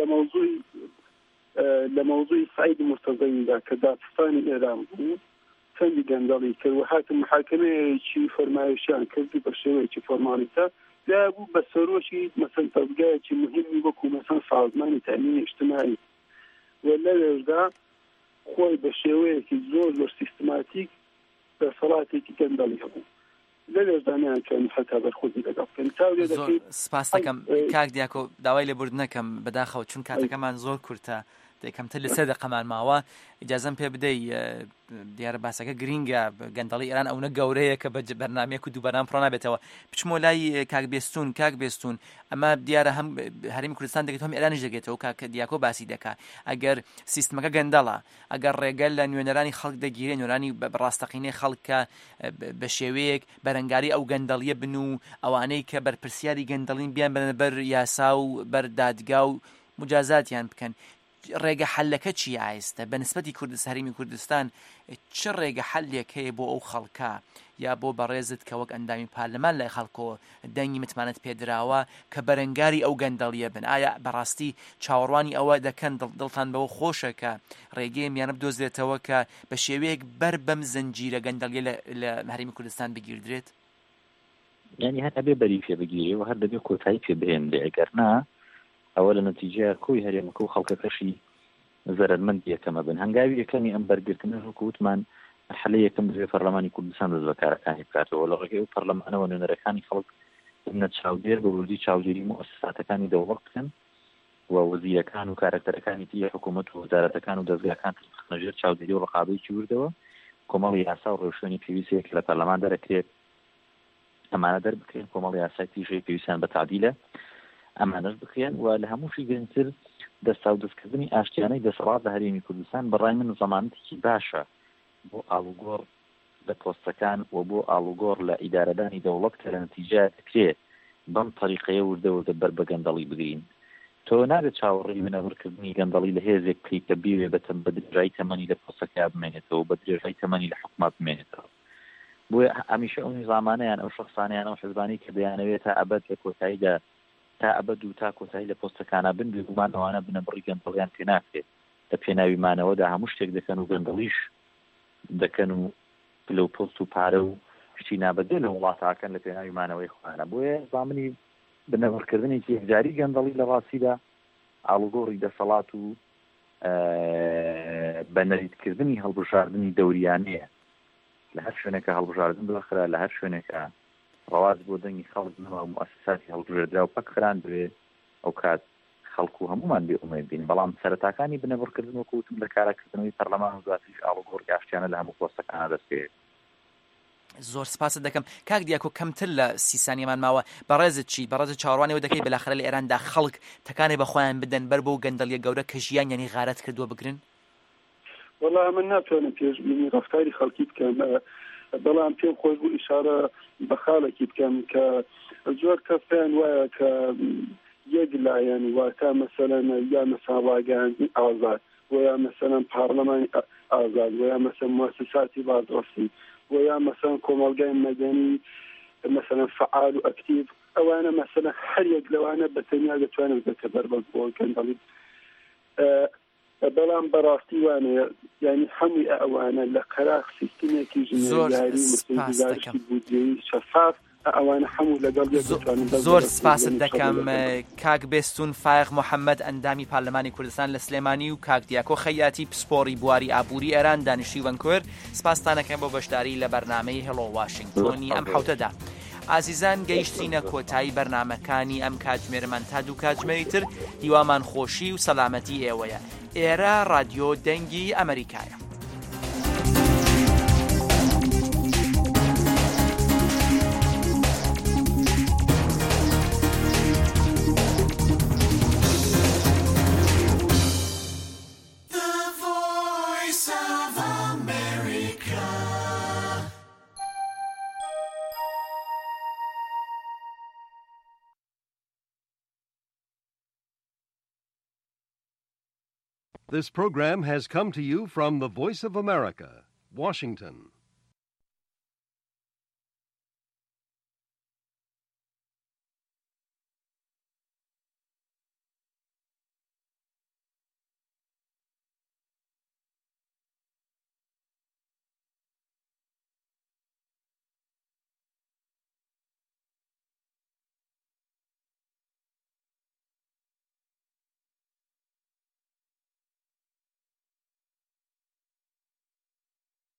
لە مەوزوعی سعید مرتەزەییدا کە دادستانی ئێران بوو چەندی گەندەڵی کرد و هاتن محاکمەیەکی فەرمایشیان کردی بە شێوەیەکی فۆرمالیتە دا بوو بە سەرۆشی مەسەن تەبگایەکی مهمی وەکو مەسەن سازمانی تەمینی اجتماعی و لەوێشدا خۆی بە شێوەیەکی زۆر سیستماتیک دەسەڵاتێکی گەندەڵی هەبوو لەوێشدانیان کەن هەتا بەرخۆزی لەگەڵ بکەن. سپاس دەکەم کاک دیاکۆ داوای لێبورد نەکەم بەداخەوە چون کاتەکەمان زۆر کورتە دەکەمتر لە 3 دقەمان ماوە ئیجازەم پێ بدەی دیارە باسەکە گرینگە گەندەڵی ئێران ئەوە گەورەیە کە بە بەرنامەیەک و دووبەرنامە پڕ نابێتەوە. بچمۆ لای کاک بێستون ئەمە دیارە هەم هەرێمی کوردستان دەگەێت هەم ئێرانیش دەگێتەوە کاک دیاکۆ باسی دەکات ئەگەر سیستمەکە گەندەڵە ئەگەر ڕێگەل لە نوێنەرانی خەڵک دەگیرێ نوێرانی بەڕاستەقینەی خەڵکە بە شێوەیەک بەرەنگاری ئەو گەندەڵیە بن و ئەوانەی کە بەرپرسیاری گەندەڵین بیان بنە بەر یاسا و بەر دادگا و مجازاتیان بکەن. ڕێگە حەلەکە چی ئایستە بەنسبەتی هەرێمی کوردستان چ ڕێگە حەلێک هەیە بۆ ئەو خەڵکە یا بۆ بەڕێزت کە وەک ئەندامی پارلەمان لای خەڵکۆ دەنگی متمانەت پێدراوە کە بەرەنگاری ئەو گەندەڵیە بن؟ ئایا بەڕاستی چاوەڕوانی ئەوە دەکەن دڵتان بەوە خۆشە کە ڕێگەی میانە بدۆزرێتەوە کە بە شێوەیەک بەر بەم زەنجیرە گەندەڵیە لە هەرێمی کوردستان بگیردرێت؟ یعنی هەر ئەبێ بەری پێ بگیرێ و هەر دەبێ کۆتایی پێ بهێن لێ ئەگەر نا ئەوە لە نەتیجەیە کۆی هەرێمەکە و خەڵکەکەشی زەرمەند یەکەمە بن. هەنگاوی یەکەمی ئەم بەرگرتنە وتمان حەلەی یەکەم دوێ پەرلەمانی کوردستان دەست بەکارەکانی بکاتەوە لە ڕێگەی ئەو پەرلەمانەوە نوێنەرەکانی خەڵک بنە چاودێر بە وردی چاودێری مؤسساتەکانی دەوڵەت بکەن و وەزیرەکان و کارەکتەرەکانی تیە حکوومەت و وەزارەتەکان و دەستگاکان نەژێر چاودێری و ڕقابەیەکی وردەوە کۆمەڵی یاسا و ڕێوشێنی پێویستەیە کە لە پەرلەمان دەرەکرێت ئەمانە دەربکرێن کۆمەڵی یاسای تیژەی پێویستیان بە تعدیلە ئەمانەش بکرێن و لە هەمووشی گرنگتر دەستا و دەستکردنی ئاشتیانەی دەسەڵات لە هەرێمی کوردستان بەڕای من زەمانەتێکی باشە بۆ ئاڵوگۆڕ لە پۆستەکان و بۆ ئاڵوگۆڕ لە ئیدارەدانی دەوڵەت کە لە نەتیجە دەکرێت بەم طریقەیە وردەوردە بەر بە گەندەڵی بگرین. تۆ نابێت چاوەڕێی بنەبڕکردنی گەندەڵی لە هێزێک بکەیت کە بیوێ بەتەن بە درێژایی تەمەنی لە پۆستەکە بمێنێتەوە بە درێژایی تەمەنی لە حکومات بمێنێتەوە. بۆیە هەمیشە ئەو نظامانەیان ئەو شخصانیان ئەو حزبانی کە دەیانەوێت تا ئەبەد لە کۆتاییدا تا ئەبەد و تا کۆتایی لە پۆستەکانە بن بێگومان ئەوانە بنەبڕی گەندەڵیان پێ ناکرێت لە پێناویمانەوەدا هەموو شتێک دەکەن و گەندەڵیش دەکەن و پلە و پۆست و پارە و شتی نابەدێ لە وڵاتاکەن لە پێناویمانەوەی خوانە. بۆیە زامنی بنەبڕکردنێکی یەکجاری گەندەڵی لە ڕاستیدا ئاڵوگۆڕی دەسەڵات و بەنەریتکردنی هەڵبژاردننی دەوریانەیە لە هەر شوێنێکە هەڵبژاردن بخرا لە هەر شوێنێکە ڕەواز بۆ دەنگی خەڵک نەوە مؤسساتی هەڵبژێردرا و پەکخران بوێ ئەو کات خەڵکو هەمومان بێ ئومێد بین. بەڵام سەرەتاکانی بنەبڕکردن وەکوتم لە کارەکردنەوەی پەرلەمان و دواتریش ئاڵوگۆڕی ئاشتیانە لە هەموو پۆستەکانە دەست پێ. زۆر سپاست دەکەم کاک دیاکۆ کەمتر لە 30 سانیەمان ماوە بەڕێزت چی بەڕێز چاوەڕوانیەوە دەکەی بەلاخرە لە ئێراندا خەڵک تەکانێ بەخۆیان بدەن بەر بۆ گەندەڵیە گەورە کە ژیان یعنی غارەت کردووە بگرن؟ وەڵا من ناتوانم پێشبینی ڕەفتاری خەڵکی بکەم بەڵام پێم خۆش بوو ئیشارە بە خاڵێکی بکەم کە زۆر کەس پێیان وایە کە یەک لایەن واتە مەسەلەن یا مەسەڵ ڕاگەیاندنی ئازاد و یا مەسەلەن پارلەمانی ئازاد و یا مەسەلەن موسساتی بازرسی و یا مەسەلەن کۆمەڵگای مەدەنی مەسەلەن فعال و ئەکتیڤ ئەوانە مەسەلەن هەر یەک لەوانە بەتەنیا دەتوانن بکە بەربەست بۆ گەندەڵی. بەڵام بەڕاستی وانەیە یعنی هەمووی ئەوانە لە قەراق سیستمێکی ژنێریاری مستەزارشی بودجەیی شەفاف ئەوانە هەموو لەگەڵ زۆر سپاست دەکەم کاک بێستون فایق محەممەد ئەندامی پارلەمانی کوردستان لە سلێمانی و کاک دیاکۆ خەیاتی پسپۆری بواری ئابووری ئێران دانیشتوی ڤەنکوور سپاسانەکەم بۆ بەشداری لە بەرنامەی هەڵۆ واشنگتۆنی ئەم حوتەدا. ئازیزان گەیشتینە کۆتایی بەرنامەکانی ئەم کاتژمێرەمان تا دوو کاتژمێری تر هیوامان خۆشی و سەلامەتی ئێوەیە. ئێرە رادیۆ دەنگی ئەمریکایە. This program has come to you from the Voice of America, Washington.